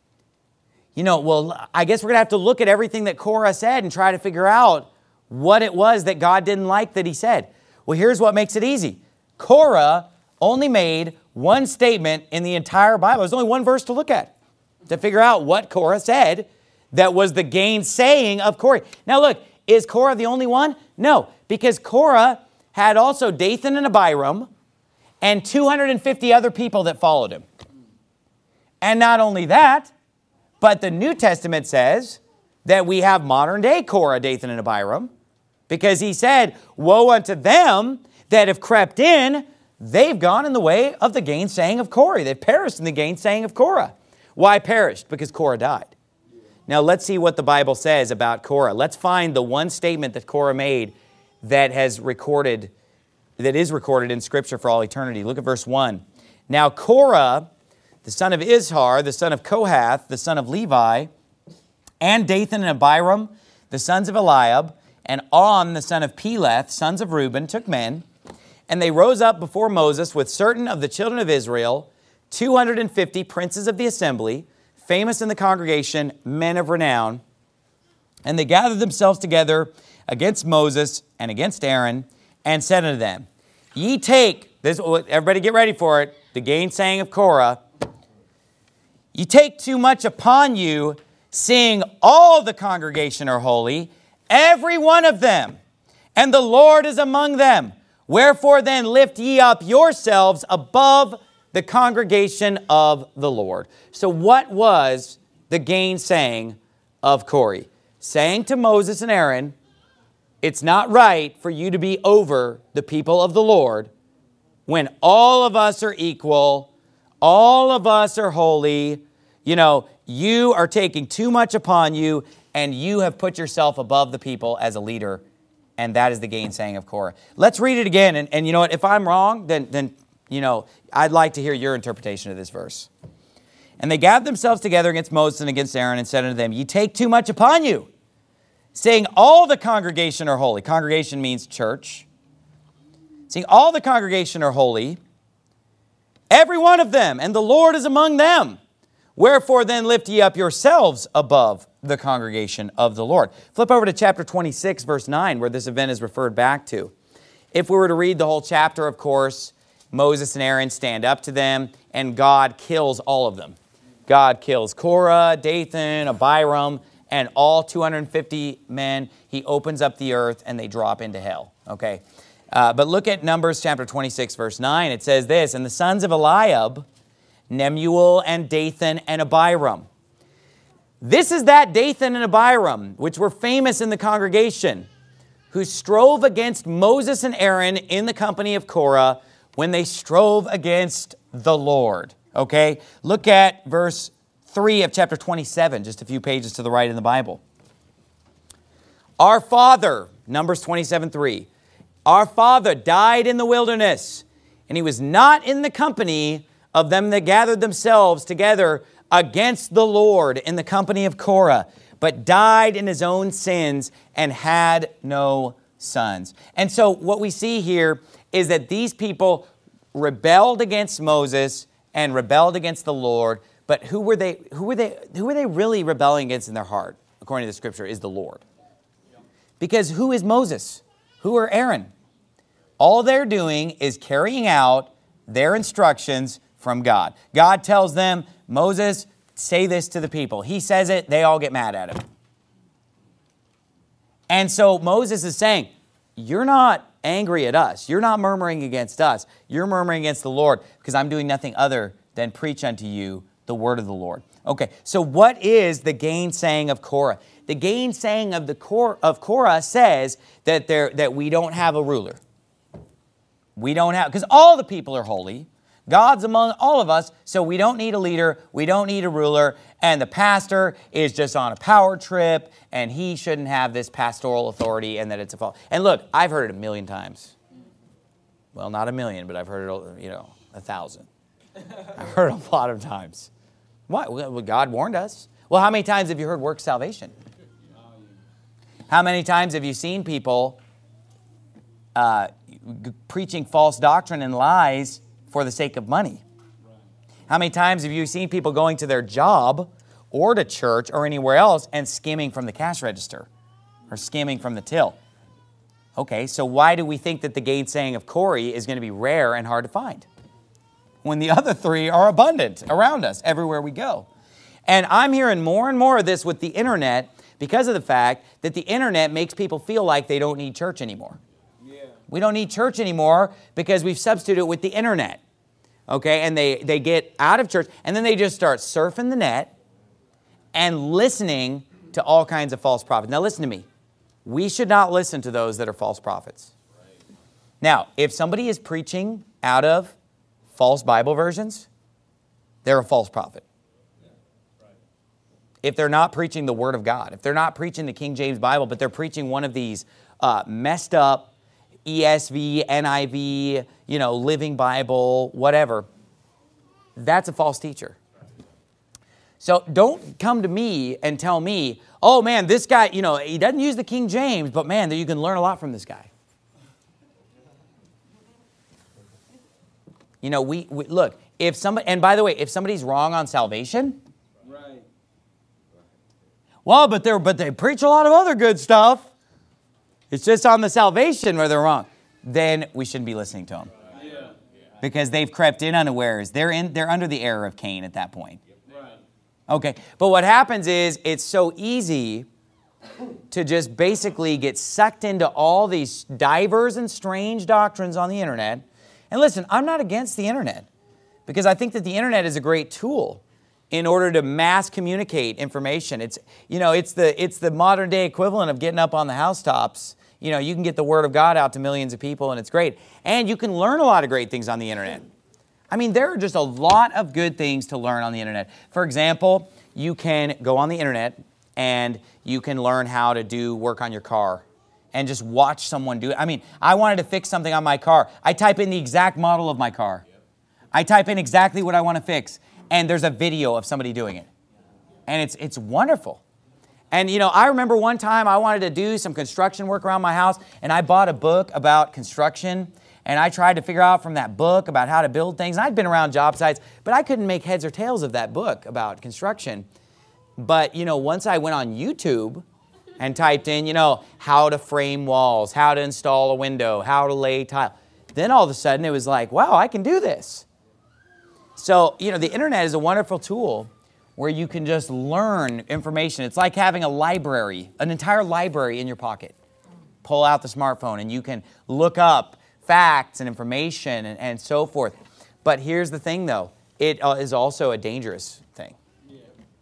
I guess we're going to have to look at everything that Korah said and try to figure out what it was that God didn't like that he said. Well, here's what makes it easy. Korah only made one statement in the entire Bible. There's only one verse to look at to figure out what Korah said that was the gainsaying of Corey. Now look, is Korah the only one? No, because Korah had also Dathan and Abiram and 250 other people that followed him. And not only that, but the New Testament says that we have modern day Korah, Dathan, and Abiram, because he said, woe unto them that have crept in, they've gone in the way of the gainsaying of Corey. They've perished in the gainsaying of Korah. Why perished? Because Korah died. Now let's see what the Bible says about Korah. Let's find the one statement that Korah made that is recorded in Scripture for all eternity. Look at verse 1. Now Korah, the son of Izhar, the son of Kohath, the son of Levi, and Dathan and Abiram, the sons of Eliab, and On, the son of Peleth, sons of Reuben, took men, and they rose up before Moses with certain of the children of Israel, 250 princes of the assembly, famous in the congregation, men of renown. And they gathered themselves together against Moses and against Aaron, and said unto them, ye take, this, everybody get ready for it, the gainsaying of Korah, ye take too much upon you, seeing all the congregation are holy, every one of them, and the Lord is among them. Wherefore then lift ye up yourselves above the congregation of the Lord. So what was the gainsaying of Corey? Saying to Moses and Aaron, it's not right for you to be over the people of the Lord when all of us are equal, all of us are holy. You are taking too much upon you, and you have put yourself above the people as a leader, and that is the gainsaying of Korah. Let's read it again, and you know what? If I'm wrong, then I'd like to hear your interpretation of this verse. And they gathered themselves together against Moses and against Aaron, and said unto them, ye take too much upon you, saying all the congregation are holy. Congregation means church. Saying all the congregation are holy, every one of them, and the Lord is among them. Wherefore then lift ye up yourselves above the congregation of the Lord. Flip over to chapter 26, verse 9, where this event is referred back to. If we were to read the whole chapter, of course, Moses and Aaron stand up to them, and God kills all of them. God kills Korah, Dathan, Abiram, and all 250 men. He opens up the earth, and they drop into hell. Okay, but look at Numbers chapter 26, verse 9. It says this, and the sons of Eliab, Nemuel and Dathan and Abiram. This is that Dathan and Abiram, which were famous in the congregation, who strove against Moses and Aaron in the company of Korah when they strove against the Lord. Okay, look at verse 3 of chapter 27, just a few pages to the right in the Bible. Our father, Numbers 27:3, our father died in the wilderness, and he was not in the company of them that gathered themselves together against the Lord in the company of Korah, but died in his own sins and had no sons. And so what we see here is that these people rebelled against Moses and rebelled against the Lord, but who were they really rebelling against in their heart, according to the Scripture, is the Lord. Because who is Moses? Who are Aaron? All they're doing is carrying out their instructions from God. God tells them, Moses, say this to the people. He says it, they all get mad at him. And so Moses is saying, you're not angry at us. You're not murmuring against us. You're murmuring against the Lord, because I'm doing nothing other than preach unto you the word of the Lord. Okay, so what is the gainsaying of Korah? The gainsaying of Korah says that we don't have a ruler. We don't have, because all the people are holy. God's among all of us, so we don't need a leader, we don't need a ruler, and the pastor is just on a power trip, and he shouldn't have this pastoral authority, and that it's a fault. And look, I've heard it a million times. Well, not a million, but I've heard it, 1,000. I've heard it a lot of times. Why? Well, God warned us. Well, how many times have you heard work salvation? How many times have you seen people preaching false doctrine and lies for the sake of money? How many times have you seen people going to their job or to church or anywhere else and skimming from the cash register or skimming from the till? Okay, so why do we think that the gainsaying of Corey is going to be rare and hard to find when the other three are abundant around us everywhere we go? And I'm hearing more and more of this with the internet because of the fact that the internet makes people feel like they don't need church anymore. Yeah. We don't need church anymore because we've substituted it with the internet. Okay, and they get out of church and then they just start surfing the net and listening to all kinds of false prophets. Now listen to me. We should not listen to those that are false prophets. Right. Now, if somebody is preaching out of false Bible versions, they're a false prophet. Yeah. Right. If they're not preaching the Word of God, if they're not preaching the King James Bible, but they're preaching one of these messed up ESV, NIV, Living Bible, whatever, that's a false teacher. So don't come to me and tell me, oh man, this guy, he doesn't use the King James, but man, you can learn a lot from this guy. We look, if somebody, and by the way, if somebody's wrong on salvation, right. Well, but they preach a lot of other good stuff. It's just on the salvation where they're wrong. Then we shouldn't be listening to them. Yeah. Because they've crept in unawares. They're under the error of Cain at that point. Okay, but what happens is it's so easy to just basically get sucked into all these diverse and strange doctrines on the internet. And listen, I'm not against the internet because I think that the internet is a great tool in order to mass communicate information. It's the modern day equivalent of getting up on the housetops. You can get the Word of God out to millions of people and it's great. And you can learn a lot of great things on the internet. I mean, there are just a lot of good things to learn on the internet. For example, you can go on the internet and you can learn how to do work on your car and just watch someone do it. I mean, I wanted to fix something on my car. I type in the exact model of my car. I type in exactly what I want to fix, and there's a video of somebody doing it. And it's wonderful. And, I remember one time I wanted to do some construction work around my house, and I bought a book about construction. And I tried to figure out from that book about how to build things. And I'd been around job sites, but I couldn't make heads or tails of that book about construction. But, once I went on YouTube and typed in, how to frame walls, how to install a window, how to lay tile, then all of a sudden it was like, wow, I can do this. So, the internet is a wonderful tool where you can just learn information. It's like having a library, an entire library in your pocket. Pull out the smartphone and you can look up facts and information and so forth. But here's the thing, though. It is also a dangerous thing. Yeah.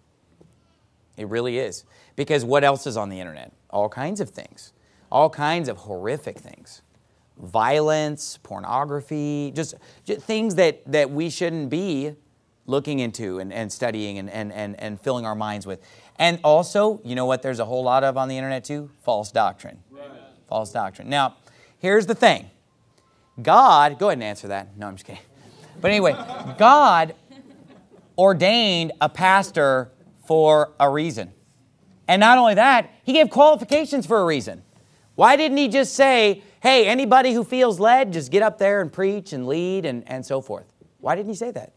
It really is. Because what else is on the internet? All kinds of things. All kinds of horrific things. Violence, pornography, just things that we shouldn't be looking into and studying and filling our minds with. And also, you know what there's a whole lot of on the internet too? False doctrine. Right. False doctrine. Now, here's the thing. God, go ahead and answer that. No, I'm just kidding. But anyway, God ordained a pastor for a reason. And not only that, He gave qualifications for a reason. Why didn't He just say, hey, anybody who feels led, just get up there and preach and lead and so forth? Why didn't He say that?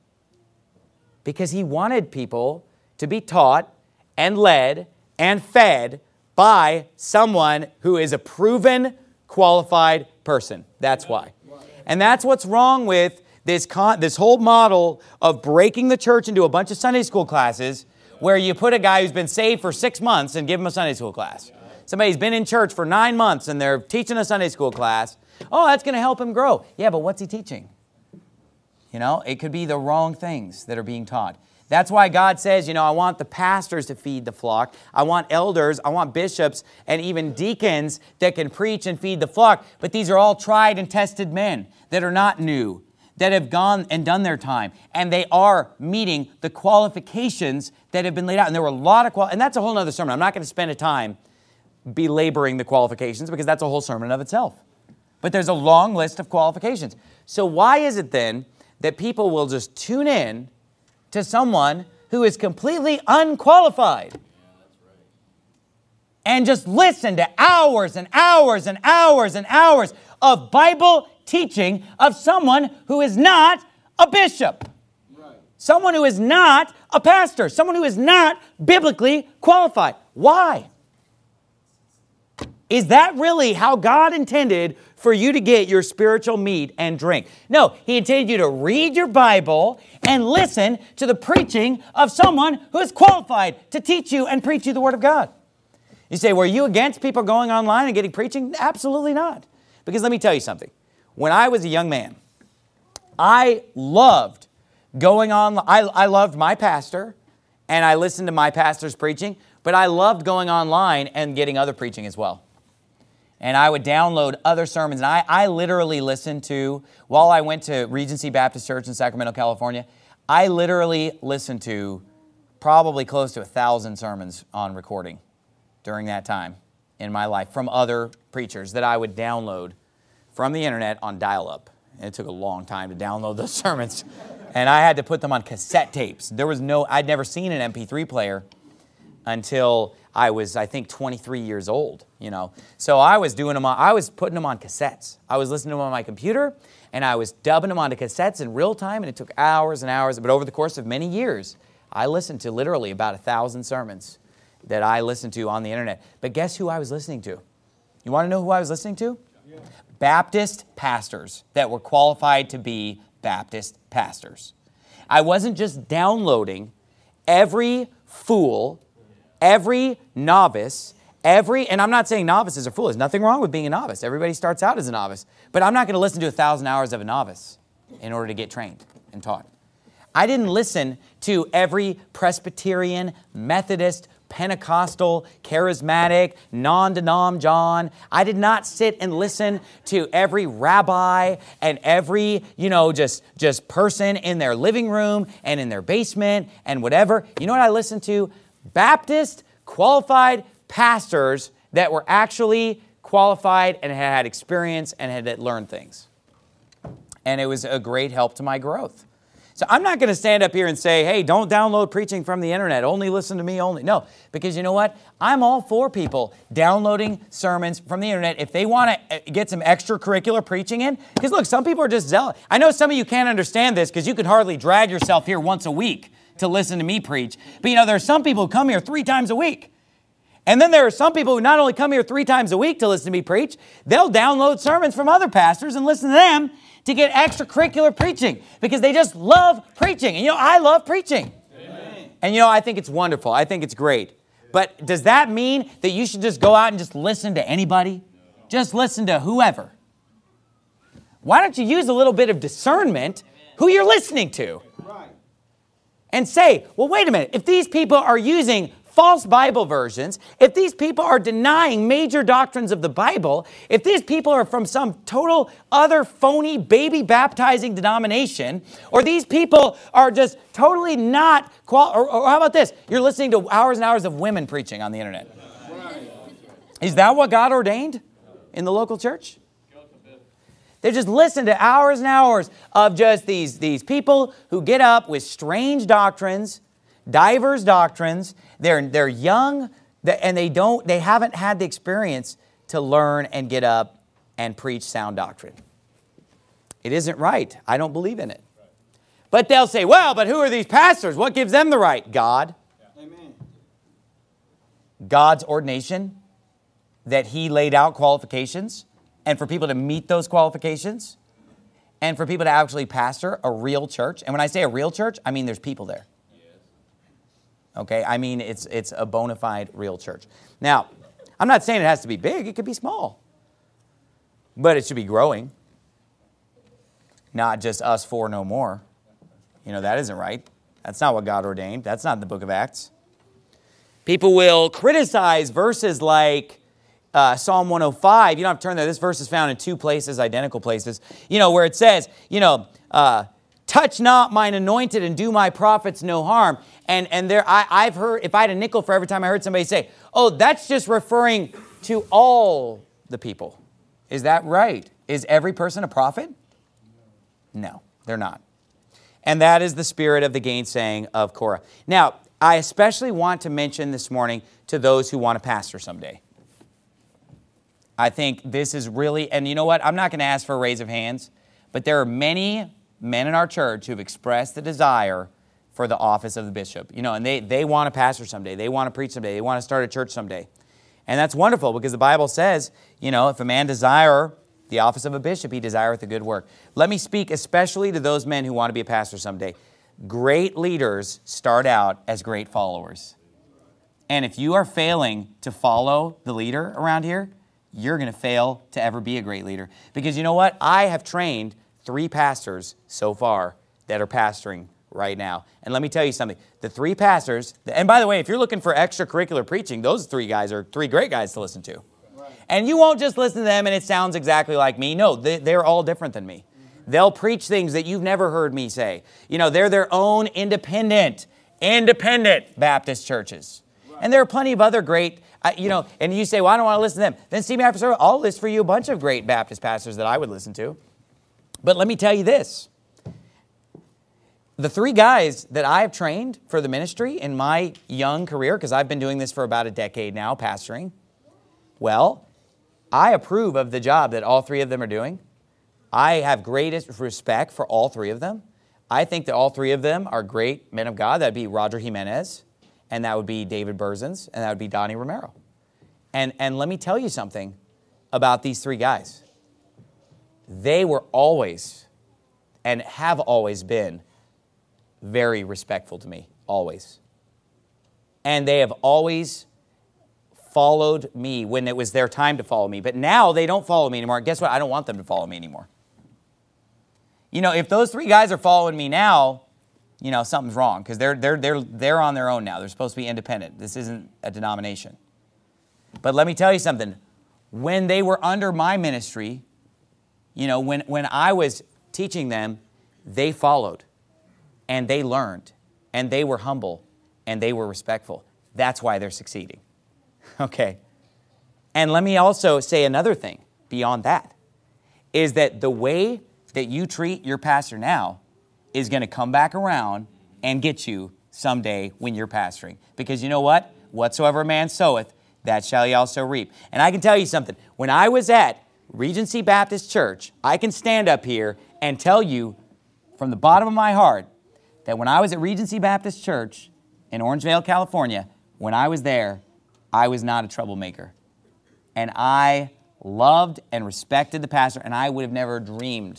Because He wanted people to be taught and led and fed by someone who is a proven, qualified person. That's why. And that's what's wrong with this whole model of breaking the church into a bunch of Sunday school classes where you put a guy who's been saved for 6 months and give him a Sunday school class. Somebody's been in church for 9 months and they're teaching a Sunday school class. Oh, that's going to help him grow. Yeah, but what's he teaching? It could be the wrong things that are being taught. That's why God says, I want the pastors to feed the flock. I want elders, I want bishops, and even deacons that can preach and feed the flock. But these are all tried and tested men that are not new, that have gone and done their time. And they are meeting the qualifications that have been laid out. And there were a lot of and that's a whole other sermon. I'm not going to spend a time belaboring the qualifications because that's a whole sermon of itself. But there's a long list of qualifications. So why is it then that people will just tune in to someone who is completely unqualified and just listen to hours and hours and hours and hours of Bible teaching of someone who is not a bishop. Right. Someone who is not a pastor. Someone who is not biblically qualified. Why? Is that really how God intended for you to get your spiritual meat and drink? No, He intended you to read your Bible and listen to the preaching of someone who is qualified to teach you and preach you the Word of God. You say, were you against people going online and getting preaching? Absolutely not. Because let me tell you something. When I was a young man, I loved going on. I loved my pastor, and I listened to my pastor's preaching, but I loved going online and getting other preaching as well. And I would download other sermons. And I literally listened to, while I went to Regency Baptist Church in Sacramento, California, I literally listened to probably close to 1,000 sermons on recording during that time in my life from other preachers that I would download from the internet on dial-up. And it took a long time to download those sermons. And I had to put them on cassette tapes. I'd never seen an MP3 player until I was, I think, 23 years old, So I was putting them on cassettes. I was listening to them on my computer, and I was dubbing them onto cassettes in real time, and it took hours and hours. But over the course of many years, I listened to literally about 1,000 sermons that I listened to on the internet. But guess who I was listening to? You want to know who I was listening to? Yeah. Baptist pastors that were qualified to be Baptist pastors. I wasn't just downloading every fool, every novice, and I'm not saying novices are fools. There's nothing wrong with being a novice. Everybody starts out as a novice. But I'm not going to listen to 1,000 hours of a novice in order to get trained and taught. I didn't listen to every Presbyterian, Methodist, Pentecostal, charismatic, non-denom John. I did not sit and listen to every rabbi and every, just person in their living room and in their basement and whatever. You know what I listened to? Baptist qualified pastors that were actually qualified and had experience and had learned things. And it was a great help to my growth. So I'm not going to stand up here and say, hey, don't download preaching from the internet. Only listen to me only. No, because you know what? I'm all for people downloading sermons from the internet if they want to get some extracurricular preaching in. Because look, some people are just zealous. I know some of you can't understand this because you could hardly drag yourself here once a week to listen to me preach. But there are some people who come here 3 times a week. And then there are some people who not only come here 3 times a week to listen to me preach, they'll download sermons from other pastors and listen to them to get extracurricular preaching because they just love preaching. And I love preaching. Amen. And I think it's wonderful. I think it's great. But does that mean that you should just go out and just listen to anybody? No. Just listen to whoever. Why don't you use a little bit of discernment who you're listening to? Right. And say, well, wait a minute. If these people are using false Bible versions, if these people are denying major doctrines of the Bible, if these people are from some total other phony baby baptizing denomination, or these people are just totally not, or how about this? You're listening to hours and hours of women preaching on the internet. Right. Is that what God ordained in the local church? They just listen to hours and hours of just these people who get up with strange doctrines, diverse doctrines. They're young and they haven't had the experience to learn and get up and preach sound doctrine. It isn't right. I don't believe in it. But they'll say, well, but who are these pastors? What gives them the right? God. Amen. God's ordination, that He laid out qualifications, and for people to meet those qualifications, and for people to actually pastor a real church. And when I say a real church, I mean there's people there. Okay, I mean it's a bona fide real church. Now, I'm not saying it has to be big. It could be small. But it should be growing. Not just us 4 no more. That isn't right. That's not what God ordained. That's not in the book of Acts. People will criticize verses like Psalm 105. You don't have to turn there. This verse is found in 2 places, identical places. Where it says, touch not mine anointed and do my prophets no harm. And there, I've heard, if I had a nickel for every time I heard somebody say, oh, that's just referring to all the people. Is that right? Is every person a prophet? No, they're not. And that is the spirit of the gainsaying of Korah. Now, I especially want to mention this morning to those who want to pastor someday. I think this is really, and you know what? I'm not going to ask for a raise of hands, but there are many men in our church who've expressed the desire for the office of the bishop. You know, and they want to pastor someday. They want to preach someday. They want to start a church someday. And that's wonderful because the Bible says, you know, if a man desire the office of a bishop, he desireth a good work. Let me speak especially to those men who want to be a pastor someday. Great leaders start out as great followers. And if you are failing to follow the leader around here, you're going to fail to ever be a great leader. Because you know what? I have trained 3 pastors so far that are pastoring right now. And let me tell you something. The 3 pastors, and by the way, if you're looking for extracurricular preaching, those 3 guys are 3 great guys to listen to. Right. And you won't just listen to them and it sounds exactly like me. No, they're all different than me. They'll preach things that you've never heard me say. You know, they're their own independent Baptist churches. Right. And there are plenty of other great, you know, and you say, well, I don't want to listen to them. Then see me after service. I'll list for you a bunch of great Baptist pastors that I would listen to. But let me tell you this. The 3 guys that I have trained for the ministry in my young career, because I've been doing this for about a decade now, pastoring, well, I approve of the job that all 3 of them are doing. I have greatest respect for all 3 of them. I think that all 3 of them are great men of God. That would be Roger Jimenez, and that would be David Berzins, and that would be Donnie Romero. And let me tell you something about these 3 guys. They were always, and have always been, very respectful to me, always. And they have always followed me when it was their time to follow me. But now they don't follow me anymore. Guess what? I don't want them to follow me anymore. You know, if those 3 guys are following me now, you know, something's wrong because they're on their own now. They're supposed to be independent. This isn't a denomination. But let me tell you something. When they were under my ministry, you know, when I was teaching them, they followed and they learned and they were humble and they were respectful. That's why they're succeeding. Okay. And let me also say another thing beyond that is that the way that you treat your pastor now is going to come back around and get you someday when you're pastoring. Because you know what? Whatsoever a man soweth, that shall he also reap. And I can tell you something. When I was at Regency Baptist Church, I can stand up here and tell you from the bottom of my heart that when I was at Regency Baptist Church in Orangevale, California, when I was there, I was not a troublemaker. And I loved and respected the pastor, and I would have never dreamed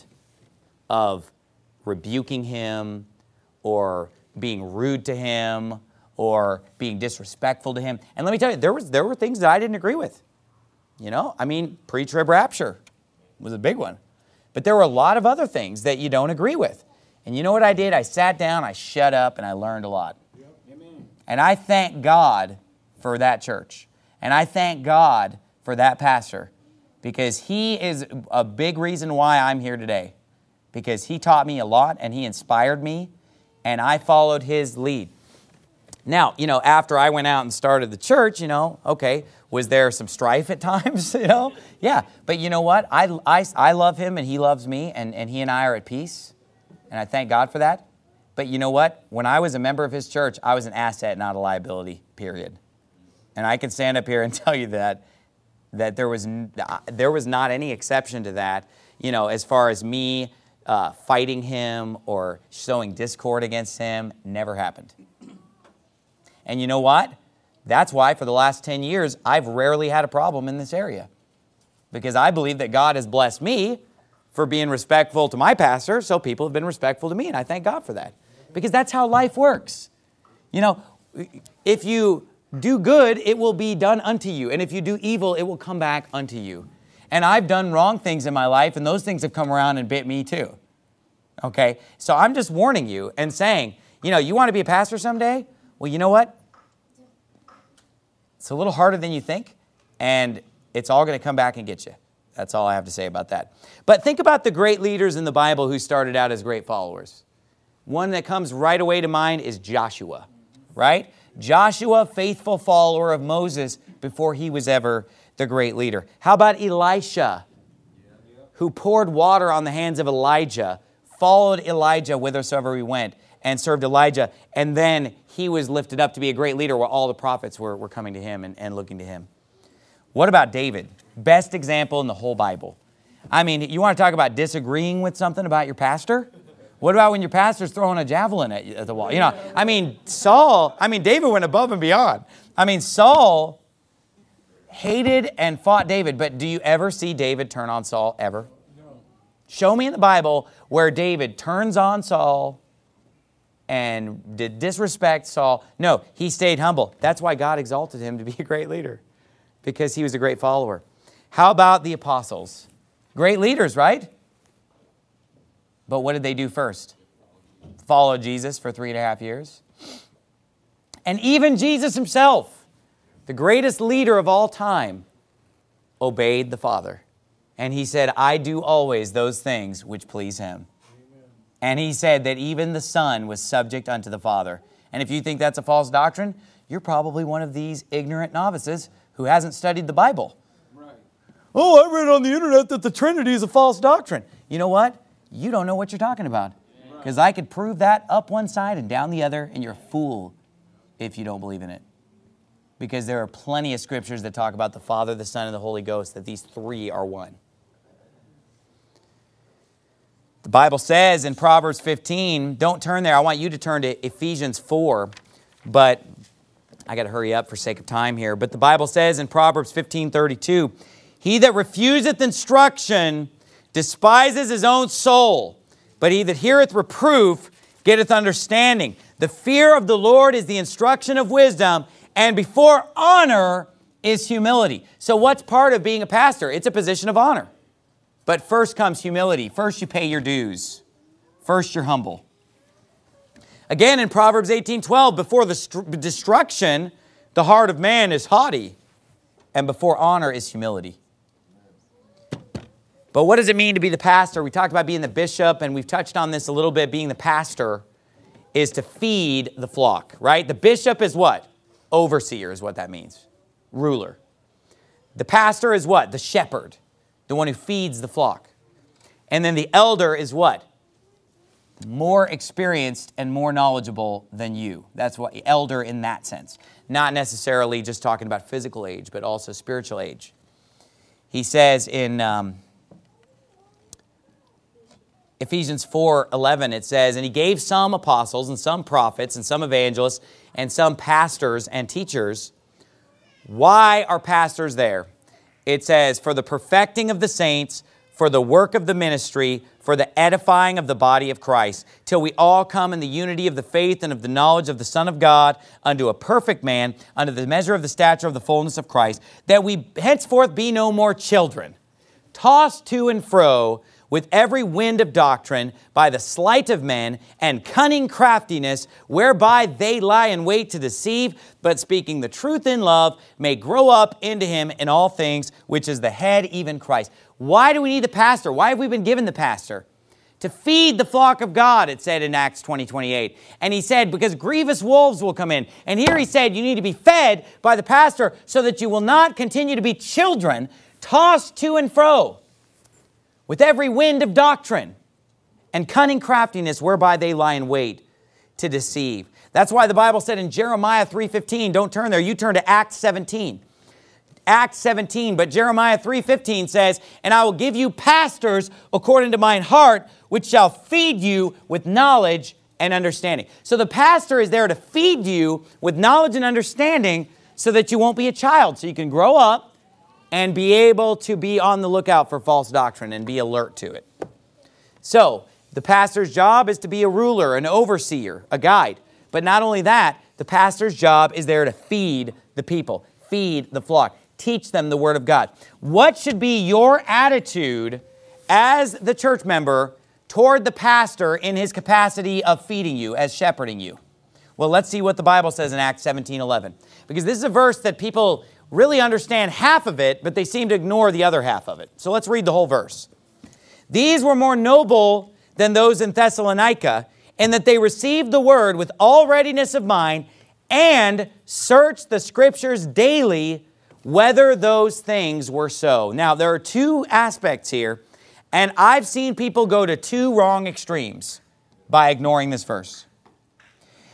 of rebuking him or being rude to him or being disrespectful to him. And let me tell you, there were things that I didn't agree with. You know, I mean, pre-trib rapture was a big one. But there were a lot of other things that you don't agree with. And you know what I did? I sat down, I shut up, and I learned a lot. Yep. Amen. And I thank God for that church. And I thank God for that pastor because he is a big reason why I'm here today. Because he taught me a lot and he inspired me and I followed his lead. Now, you know, after I went out and started the church, you know, okay, was there some strife at times, you know? Yeah, but you know what? I love him and he loves me and he and I are at peace. And I thank God for that. But you know what? When I was a member of his church, I was an asset, not a liability, period. And I can stand up here and tell you that there was not any exception to that, you know, as far as me fighting him or sowing discord against him, never happened. And you know what? That's why for the last 10 years, I've rarely had a problem in this area. Because I believe that God has blessed me for being respectful to my pastor, so people have been respectful to me, and I thank God for that. Because that's how life works. You know, if you do good, it will be done unto you. And if you do evil, it will come back unto you. And I've done wrong things in my life, and those things have come around and bit me too. Okay? So I'm just warning you and saying, you know, you want to be a pastor someday? Well, you know what? It's a little harder than you think, and it's all going to come back and get you. That's all I have to say about that. But think about the great leaders in the Bible who started out as great followers. One that comes right away to mind is Joshua, right? Joshua, faithful follower of Moses before he was ever the great leader. How about Elisha, who poured water on the hands of Elijah, followed Elijah whithersoever he went, and served Elijah, and then he was lifted up to be a great leader where all the prophets were coming to him and looking to him. What about David? Best example in the whole Bible. I mean, you want to talk about disagreeing with something about your pastor? What about when your pastor's throwing a javelin at the wall? David went above and beyond. Saul hated and fought David, but do you ever see David turn on Saul, ever? No. Show me in the Bible where David turns on Saul and did disrespect Saul. No, he stayed humble. That's why God exalted him to be a great leader, because he was a great follower. How about the apostles? Great leaders, right? But what did they do first? Follow Jesus for 3.5 years. And even Jesus himself, the greatest leader of all time, obeyed the Father. And he said, I do always those things which please him. Amen. And he said that even the Son was subject unto the Father. And if you think that's a false doctrine, you're probably one of these ignorant novices who hasn't studied the Bible. Right. Oh, I read on the internet that the Trinity is a false doctrine. You know what? You don't know what you're talking about. Because I could prove that up one side and down the other, and you're a fool if you don't believe in it. Because there are plenty of scriptures that talk about the Father, the Son, and the Holy Ghost, that these three are one. The Bible says in Proverbs 15, don't turn there. I want you to turn to Ephesians 4, but I got to hurry up for sake of time here. But the Bible says in Proverbs 15:32, he that refuseth instruction despises his own soul, but he that heareth reproof getteth understanding. The fear of the Lord is the instruction of wisdom, and before honor is humility. So what's part of being a pastor? It's a position of honor. But first comes humility. First you pay your dues. First you're humble. Again in Proverbs 18:12, before the destruction, the heart of man is haughty, and before honor is humility. But what does it mean to be the pastor? We talked about being the bishop, and we've touched on this a little bit. Being the pastor is to feed the flock, right? The bishop is what? Overseer is what that means. Ruler. The pastor is what? The shepherd, the one who feeds the flock. And then the elder is what? More experienced and more knowledgeable than you. That's what elder in that sense. Not necessarily just talking about physical age, but also spiritual age. He says in Ephesians 4:11, it says, and he gave some apostles and some prophets and some evangelists and some pastors and teachers. Why are pastors there? It says, for the perfecting of the saints, for the work of the ministry, for the edifying of the body of Christ, till we all come in the unity of the faith and of the knowledge of the Son of God, unto a perfect man, unto the measure of the stature of the fullness of Christ, that we henceforth be no more children, tossed to and fro with every wind of doctrine by the sleight of men and cunning craftiness, whereby they lie in wait to deceive, but speaking the truth in love, may grow up into him in all things, which is the head, even Christ. Why do we need the pastor? Why have we been given the pastor? To feed the flock of God, it said in Acts 20:28. And he said, because grievous wolves will come in. And here he said, you need to be fed by the pastor so that you will not continue to be children tossed to and fro with every wind of doctrine and cunning craftiness, whereby they lie in wait to deceive. That's why the Bible said in Jeremiah 3:15, don't turn there, you turn to Acts 17. Acts 17, but Jeremiah 3:15 says, and I will give you pastors according to mine heart, which shall feed you with knowledge and understanding. So the pastor is there to feed you with knowledge and understanding so that you won't be a child, so you can grow up and be able to be on the lookout for false doctrine and be alert to it. So, the pastor's job is to be a ruler, an overseer, a guide. But not only that, the pastor's job is there to feed the people, feed the flock, teach them the Word of God. What should be your attitude as the church member toward the pastor in his capacity of feeding you, as shepherding you? Well, let's see what the Bible says in Acts 17:11. Because this is a verse that people really understand half of it, but they seem to ignore the other half of it. So let's read the whole verse. These were more noble than those in Thessalonica, in that they received the word with all readiness of mind and searched the scriptures daily whether those things were so. Now, there are two aspects here, and I've seen people go to two wrong extremes by ignoring this verse.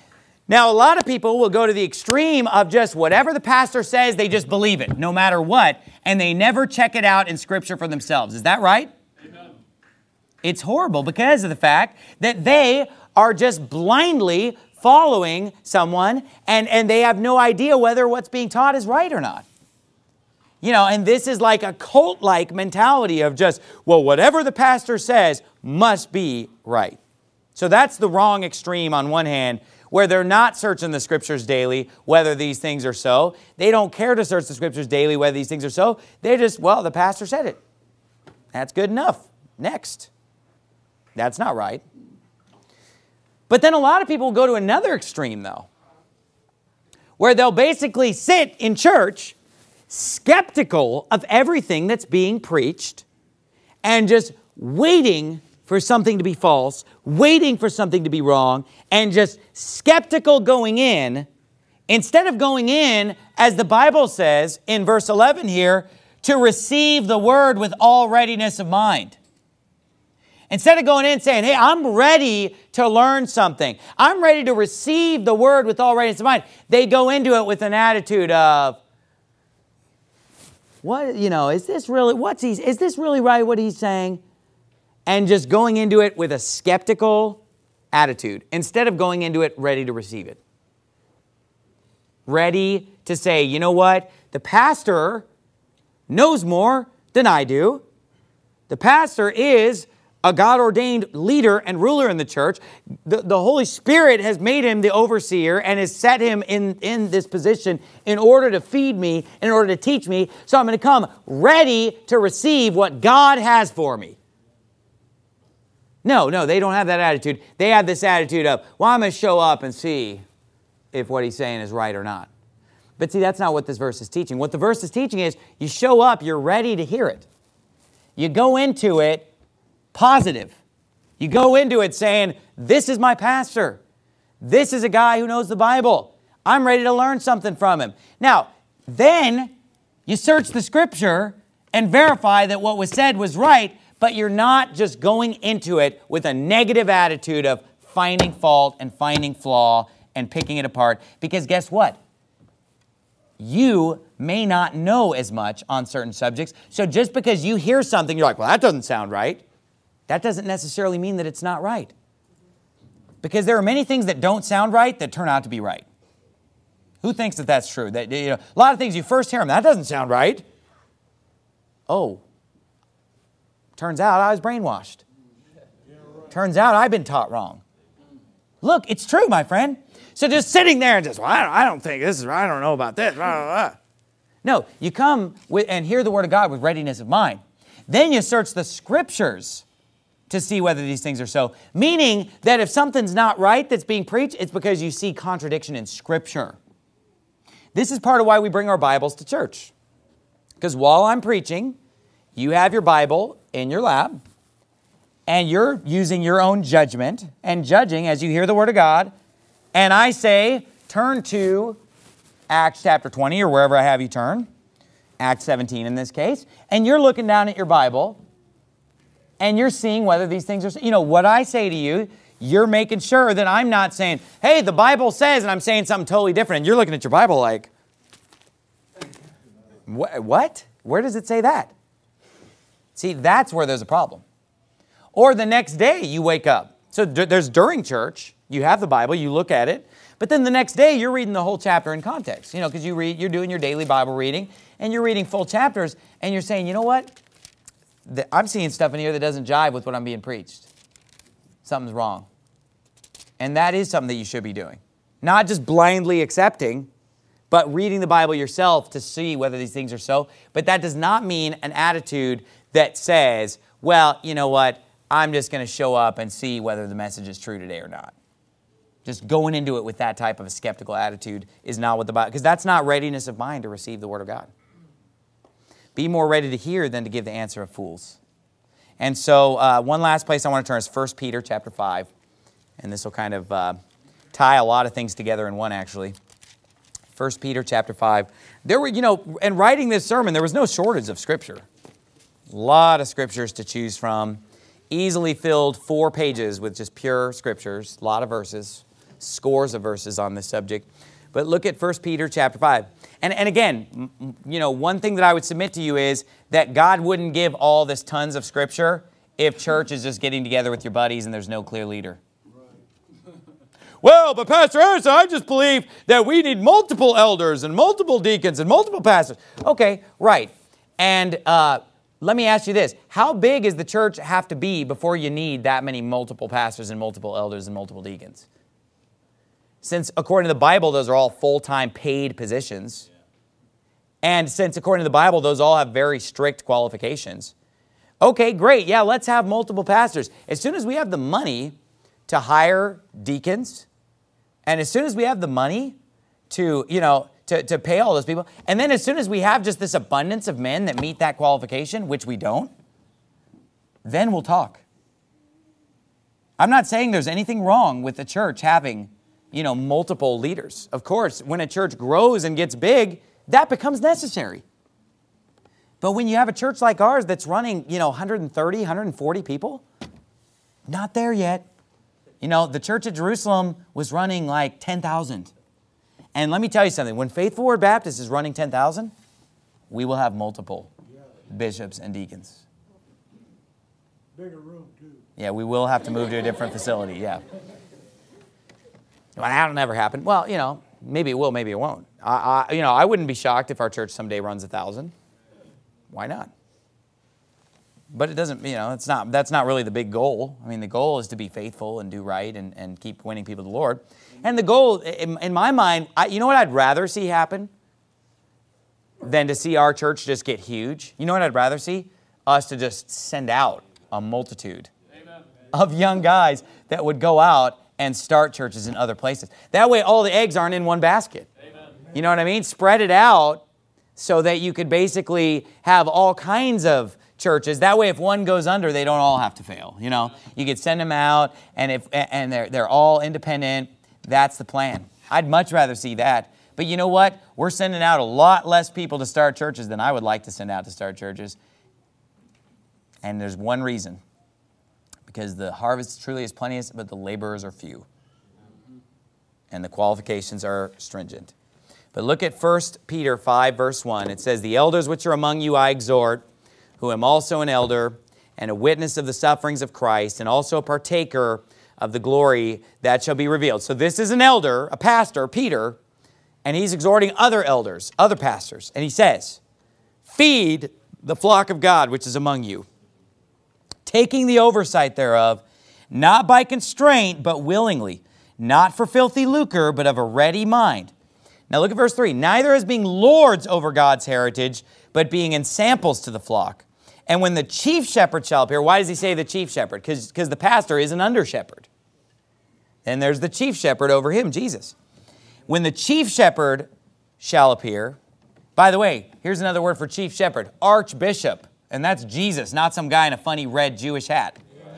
Now, a lot of people will go to the extreme of just whatever the pastor says, they just believe it, no matter what, and they never check it out in Scripture for themselves. Is that right? Amen. It's horrible because of the fact that they are just blindly following someone, and they have no idea whether what's being taught is right or not. You know, and this is like a cult-like mentality of just, well, whatever the pastor says must be right. So that's the wrong extreme on one hand, where they're not searching the Scriptures daily, whether these things are so. They don't care to search the Scriptures daily, whether these things are so. They just, well, the pastor said it. That's good enough. Next. That's not right. But then a lot of people go to another extreme, though, where they'll basically sit in church skeptical of everything that's being preached and just waiting for something to be false, waiting for something to be wrong, and just skeptical going in, instead of going in, as the Bible says in verse 11 here, to receive the word with all readiness of mind. Instead of going in and saying, hey, I'm ready to learn something, I'm ready to receive the word with all readiness of mind, they go into it with an attitude of, what, you know, is this really right what he's saying? And just going into it with a skeptical attitude instead of going into it ready to receive it. Ready to say, you know what? The pastor knows more than I do. The pastor is a God-ordained leader and ruler in the church. The Holy Spirit has made him the overseer and has set him in this position in order to feed me, in order to teach me. So I'm going to come ready to receive what God has for me. No, they don't have that attitude. They have this attitude of, well, I'm going to show up and see if what he's saying is right or not. But see, that's not what this verse is teaching. What the verse is teaching is, you show up, you're ready to hear it. You go into it positive. You go into it saying, this is my pastor. This is a guy who knows the Bible. I'm ready to learn something from him. Now, then you search the Scripture and verify that what was said was right, but you're not just going into it with a negative attitude of finding fault and finding flaw and picking it apart. Because guess what? You may not know as much on certain subjects. So just because you hear something, you're like, well, that doesn't sound right. That doesn't necessarily mean that it's not right. Because there are many things that don't sound right that turn out to be right. Who thinks that that's true? That, you know, a lot of things you first hear them, that doesn't sound right. Oh. Turns out I was brainwashed. Turns out I've been taught wrong. Look, it's true, my friend. So just sitting there and just, well, I don't think this is right. I don't know about this. Blah, blah, blah. No, you come and hear the Word of God with readiness of mind. Then you search the Scriptures to see whether these things are so. Meaning that if something's not right that's being preached, it's because you see contradiction in Scripture. This is part of why we bring our Bibles to church. Because while I'm preaching, you have your Bible in your lap, and you're using your own judgment and judging as you hear the Word of God. And I say, turn to Acts chapter 20 or wherever I have you turn, Acts 17 in this case, and you're looking down at your Bible and you're seeing whether these things are, you know, what I say to you, you're making sure that I'm not saying, hey, the Bible says, and I'm saying something totally different, and you're looking at your Bible like, what? Where does it say that? See, that's where there's a problem. Or the next day you wake up. So there's during church, you have the Bible, you look at it, but then the next day you're reading the whole chapter in context. You know, because you're doing your daily Bible reading, and you're reading full chapters, and you're saying, you know what? I'm seeing stuff in here that doesn't jive with what I'm being preached. Something's wrong. And that is something that you should be doing. Not just blindly accepting, but reading the Bible yourself to see whether these things are so. But that does not mean an attitude that says, well, you know what? I'm just going to show up and see whether the message is true today or not. Just going into it with that type of a skeptical attitude is not what the Bible, because that's not readiness of mind to receive the Word of God. Be more ready to hear than to give the answer of fools. And so one last place I want to turn is 1 Peter chapter 5. And this will kind of tie a lot of things together in one, actually. 1 Peter chapter 5. There were, you know, in writing this sermon, there was no shortage of Scripture. A lot of Scriptures to choose from. Easily filled 4 pages with just pure Scriptures. A lot of verses. scores of verses on this subject. But look at 1 Peter chapter 5. And again, one thing that I would submit to you is that God wouldn't give all this tons of Scripture if church is just getting together with your buddies and there's no clear leader. Well, but Pastor Harrison, I just believe that we need multiple elders and multiple deacons and multiple pastors. Okay, right. And let me ask you this. How big does the church have to be before you need that many multiple pastors and multiple elders and multiple deacons? Since according to the Bible, those are all full-time paid positions. And since according to the Bible, those all have very strict qualifications. Okay, great. Yeah, let's have multiple pastors. As soon as we have the money to hire deacons, and as soon as we have the money to, to pay all those people, and then as soon as we have just this abundance of men that meet that qualification, which we don't, then we'll talk. I'm not saying there's anything wrong with the church having, multiple leaders. Of course, when a church grows and gets big, that becomes necessary. But when you have a church like ours that's running, 130, 140 people, not there yet. The church at Jerusalem was running like 10,000. And let me tell you something. When Faithful Word Baptist is running 10,000, we will have multiple bishops and deacons. Bigger room, too. Yeah, we will have to move to a different facility, yeah. Well, that'll never happen. Well, maybe it will, maybe it won't. I wouldn't be shocked if our church someday runs 1,000. Why not? But it doesn't, that's not really the big goal. I mean, the goal is to be faithful and do right and keep winning people to the Lord. And the goal, in my mind, you know what I'd rather see happen than to see our church just get huge? You know what I'd rather see? Us to just send out a multitude of young guys that would go out and start churches in other places. That way, all the eggs aren't in one basket. You know what I mean? Spread it out so that you could basically have all kinds of churches. That way, if one goes under, they don't all have to fail. You could send them out, and they're all independent. That's the plan. I'd much rather see that. But you know what? We're sending out a lot less people to start churches than I would like to send out to start churches. And there's one reason. Because the harvest truly is plenteous, but the laborers are few. And the qualifications are stringent. But look at 1 Peter 5, verse 1. It says, "The elders which are among you I exhort, who am also an elder, and a witness of the sufferings of Christ, and also a partaker of the glory that shall be revealed." So this is an elder, a pastor, Peter, and he's exhorting other elders, other pastors. And he says, "Feed the flock of God which is among you, taking the oversight thereof, not by constraint, but willingly, not for filthy lucre, but of a ready mind." Now look at verse 3. "Neither as being lords over God's heritage, but being ensamples to the flock. And when the chief shepherd shall appear," why does he say the chief shepherd? Because the pastor is an under shepherd. And there's the chief shepherd over him, Jesus. "When the chief shepherd shall appear," by the way, here's another word for chief shepherd, archbishop. And that's Jesus, not some guy in a funny red Jewish hat.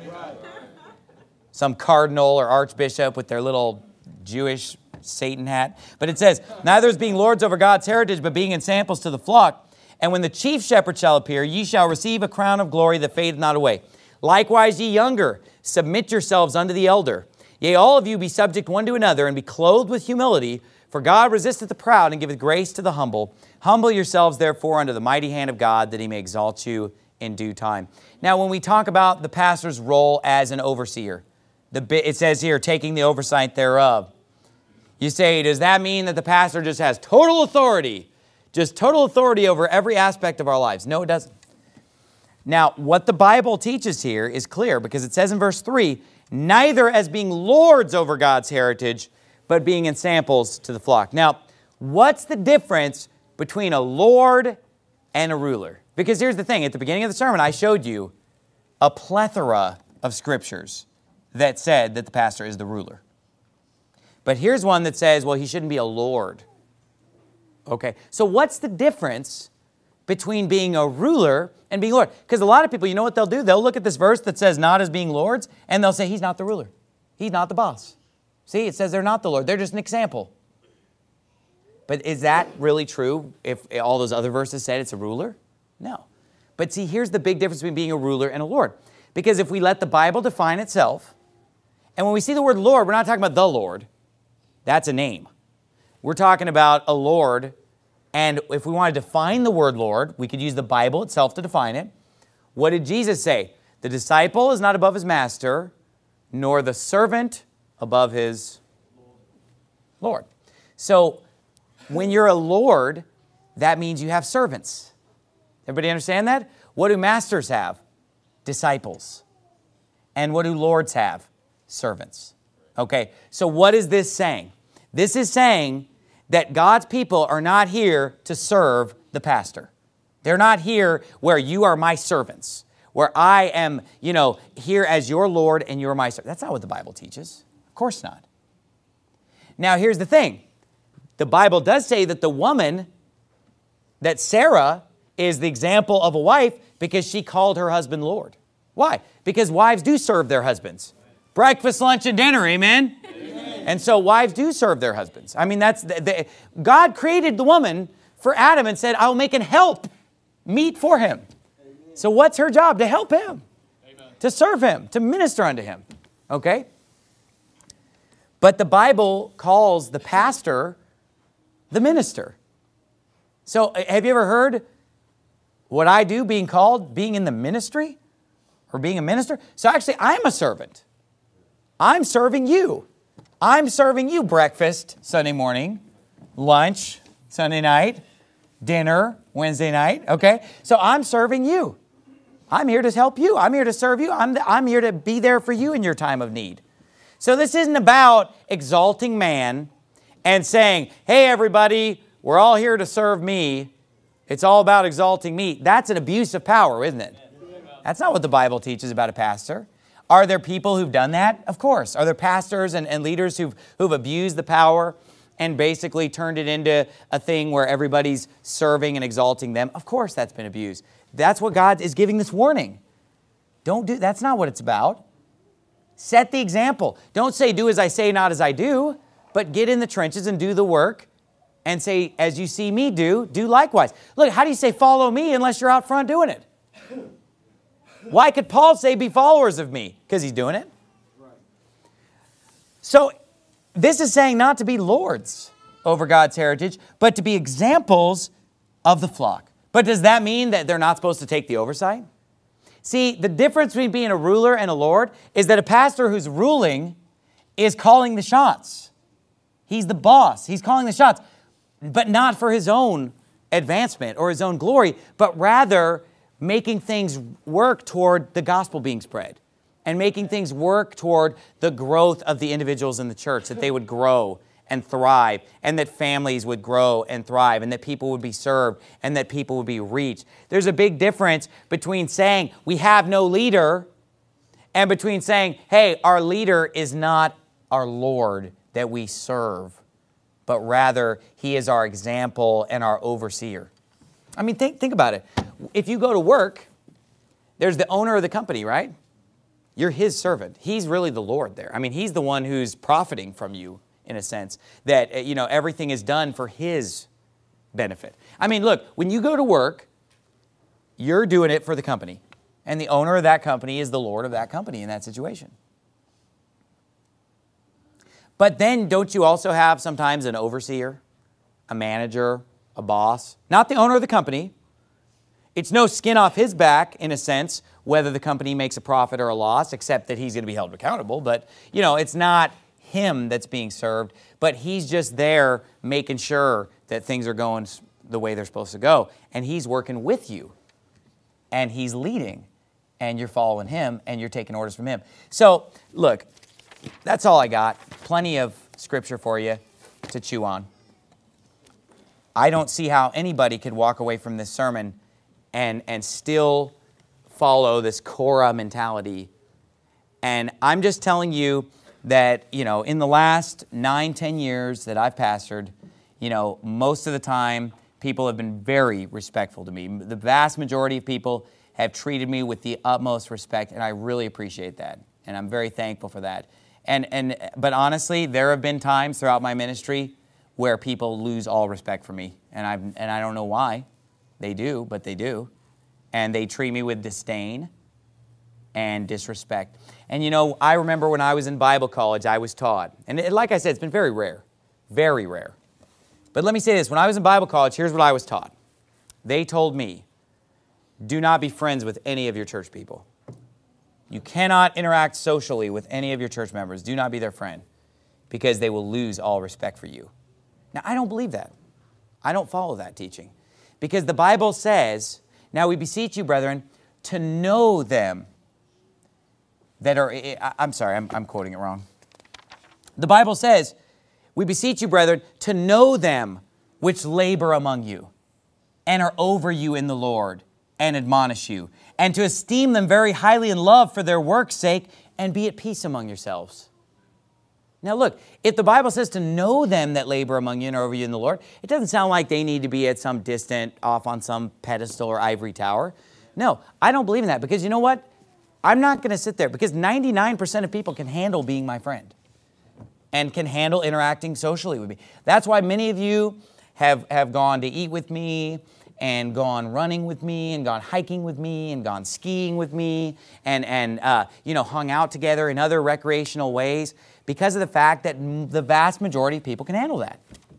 Some cardinal or archbishop with their little Jewish Satan hat. But it says, "Neither as being lords over God's heritage, but being ensamples to the flock. And when the chief shepherd shall appear, ye shall receive a crown of glory that fadeth not away. Likewise, ye younger, submit yourselves unto the elder. Yea, all of you be subject one to another, and be clothed with humility. For God resisteth the proud, and giveth grace to the humble. Humble yourselves, therefore, under the mighty hand of God, that he may exalt you in due time." Now, when we talk about the pastor's role as an overseer, it says here, taking the oversight thereof. You say, does that mean that the pastor just has total authority? Just total authority over every aspect of our lives? No, it doesn't. Now, what the Bible teaches here is clear, because it says in verse 3, "Neither as being lords over God's heritage, but being ensamples to the flock." Now, what's the difference between a lord and a ruler? Because here's the thing. At the beginning of the sermon, I showed you a plethora of scriptures that said that the pastor is the ruler. But here's one that says, well, he shouldn't be a lord. Okay, so what's the difference between being a ruler and being Lord? Because a lot of people, you know what they'll do? They'll look at this verse that says not as being lords, and they'll say he's not the ruler. He's not the boss. See, it says they're not the Lord. They're just an example. But is that really true if all those other verses said it's a ruler? No. But see, here's the big difference between being a ruler and a Lord. Because if we let the Bible define itself, and when we see the word Lord, we're not talking about the Lord. That's a name. We're talking about a Lord, and if we want to define the word Lord, we could use the Bible itself to define it. What did Jesus say? The disciple is not above his master, nor the servant above his Lord. So when you're a Lord, that means you have servants. Everybody understand that? What do masters have? Disciples. And what do lords have? Servants. Okay, so what is this saying? This is saying that God's people are not here to serve the pastor. They're not here where you are my servants, where I am, here as your Lord and you're my servant. That's not what the Bible teaches. Of course not. Now, here's the thing. The Bible does say that the woman, that Sarah is the example of a wife because she called her husband Lord. Why? Because wives do serve their husbands. Breakfast, lunch, and dinner, amen? And so wives do serve their husbands. I mean, God created the woman for Adam and said, I'll make an help meet for him. So what's her job? To help him. To serve him. To minister unto him. Okay? But the Bible calls the pastor the minister. So have you ever heard what I do being called being in the ministry? Or being a minister? So actually, I'm a servant. I'm serving you. I'm serving you breakfast Sunday morning, lunch Sunday night, dinner Wednesday night, okay? So I'm serving you. I'm here to help you. I'm here to serve you. I'm here to be there for you in your time of need. So this isn't about exalting man and saying, hey, everybody, we're all here to serve me. It's all about exalting me. That's an abuse of power, isn't it? That's not what the Bible teaches about a pastor. Are there people who've done that? Of course. Are there pastors and leaders who've abused the power and basically turned it into a thing where everybody's serving and exalting them? Of course that's been abused. That's what God is giving this warning. That's not what it's about. Set the example. Don't say, do as I say, not as I do, but get in the trenches and do the work and say, as you see me do likewise. Look, how do you say follow me unless you're out front doing it? Why could Paul say be followers of me? Because he's doing it. So this is saying not to be lords over God's heritage, but to be examples of the flock. But does that mean that they're not supposed to take the oversight? See, the difference between being a ruler and a lord is that a pastor who's ruling is calling the shots. He's the boss. He's calling the shots, but not for his own advancement or his own glory, but rather making things work toward the gospel being spread and making things work toward the growth of the individuals in the church, that they would grow and thrive, and that families would grow and thrive, and that people would be served, and that people would be reached. There's a big difference between saying we have no leader and between saying, hey, our leader is not our Lord that we serve, but rather he is our example and our overseer. I mean, think about it. If you go to work, there's the owner of the company, right? You're his servant. He's really the Lord there. I mean, he's the one who's profiting from you in a sense, that, everything is done for his benefit. I mean, look, when you go to work, you're doing it for the company. And the owner of that company is the Lord of that company in that situation. But then don't you also have sometimes an overseer, a manager, a boss? Not the owner of the company. It's no skin off his back, in a sense, whether the company makes a profit or a loss, except that he's going to be held accountable. But, it's not him that's being served, but he's just there making sure that things are going the way they're supposed to go. And he's working with you. And he's leading. And you're following him, and you're taking orders from him. So, look, that's all I got. Plenty of scripture for you to chew on. I don't see how anybody could walk away from this sermon and still follow this Korah mentality. And I'm just telling you that, in the last 9-10 years that I've pastored, most of the time, people have been very respectful to me. The vast majority of people have treated me with the utmost respect, and I really appreciate that. And I'm very thankful for that. But honestly, there have been times throughout my ministry where people lose all respect for me. And I don't know why. They do, but they do. And they treat me with disdain and disrespect. And I remember when I was in Bible college, I was taught, and like I said, it's been very rare, Very rare. But let me say this. When I was in Bible college, here's what I was taught. They told me, do not be friends with any of your church people. You cannot interact socially with any of your church members. Do not be their friend, because they will lose all respect for you. Now, I don't believe that. I don't follow that teaching. Because the Bible says, now we beseech you, brethren, to know them that are, I'm sorry, I'm quoting it wrong. The Bible says, we beseech you, brethren, to know them which labor among you and are over you in the Lord and admonish you, and to esteem them very highly in love for their work's sake, and be at peace among yourselves. Now look, if the Bible says to know them that labor among you and are over you in the Lord, it doesn't sound like they need to be at some distant, off on some pedestal or ivory tower. No, I don't believe in that, because you know what? I'm not going to sit there, because 99% of people can handle being my friend and can handle interacting socially with me. That's why many of you have gone to eat with me and gone running with me and gone hiking with me and gone skiing with me and hung out together in other recreational ways, because of the fact that the vast majority of people can handle that.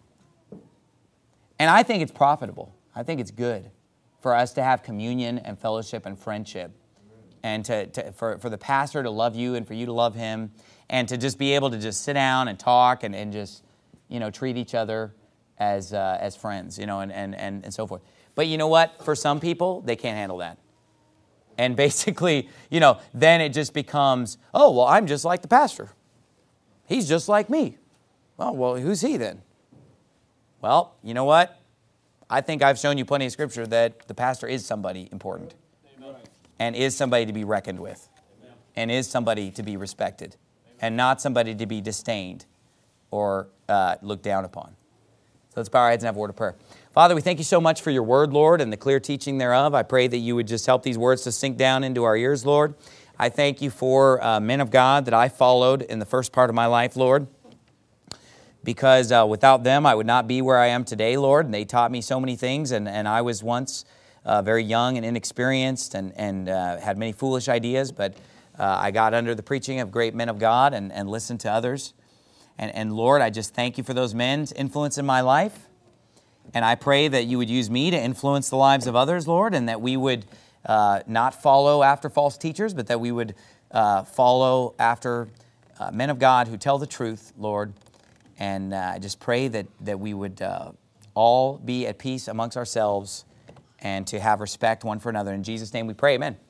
And I think it's profitable. I think it's good for us to have communion and fellowship and friendship, and for the pastor to love you and for you to love him, and to just be able to just sit down and talk and just, treat each other as friends, and so forth. But you know what? For some people, they can't handle that. And basically, then it just becomes, oh, well, I'm just like the pastor. He's just like me. Oh, well, who's he then? Well, you know what? I think I've shown you plenty of scripture that the pastor is somebody important. Amen. And is somebody to be reckoned with. Amen. And is somebody to be respected. Amen. And not somebody to be disdained or looked down upon. So let's bow our heads and have a word of prayer. Father, we thank you so much for your word, Lord, and the clear teaching thereof. I pray that you would just help these words to sink down into our ears, Lord. I thank you for men of God that I followed in the first part of my life, Lord, because without them I would not be where I am today, Lord. And they taught me so many things, and I was once very young and inexperienced and had many foolish ideas, but I got under the preaching of great men of God and listened to others. And Lord, I just thank you for those men's influence in my life. And I pray that you would use me to influence the lives of others, Lord, and that we would not follow after false teachers, but that we would follow after men of God who tell the truth, Lord. And I just pray that we would all be at peace amongst ourselves and to have respect one for another. In Jesus' name we pray, amen.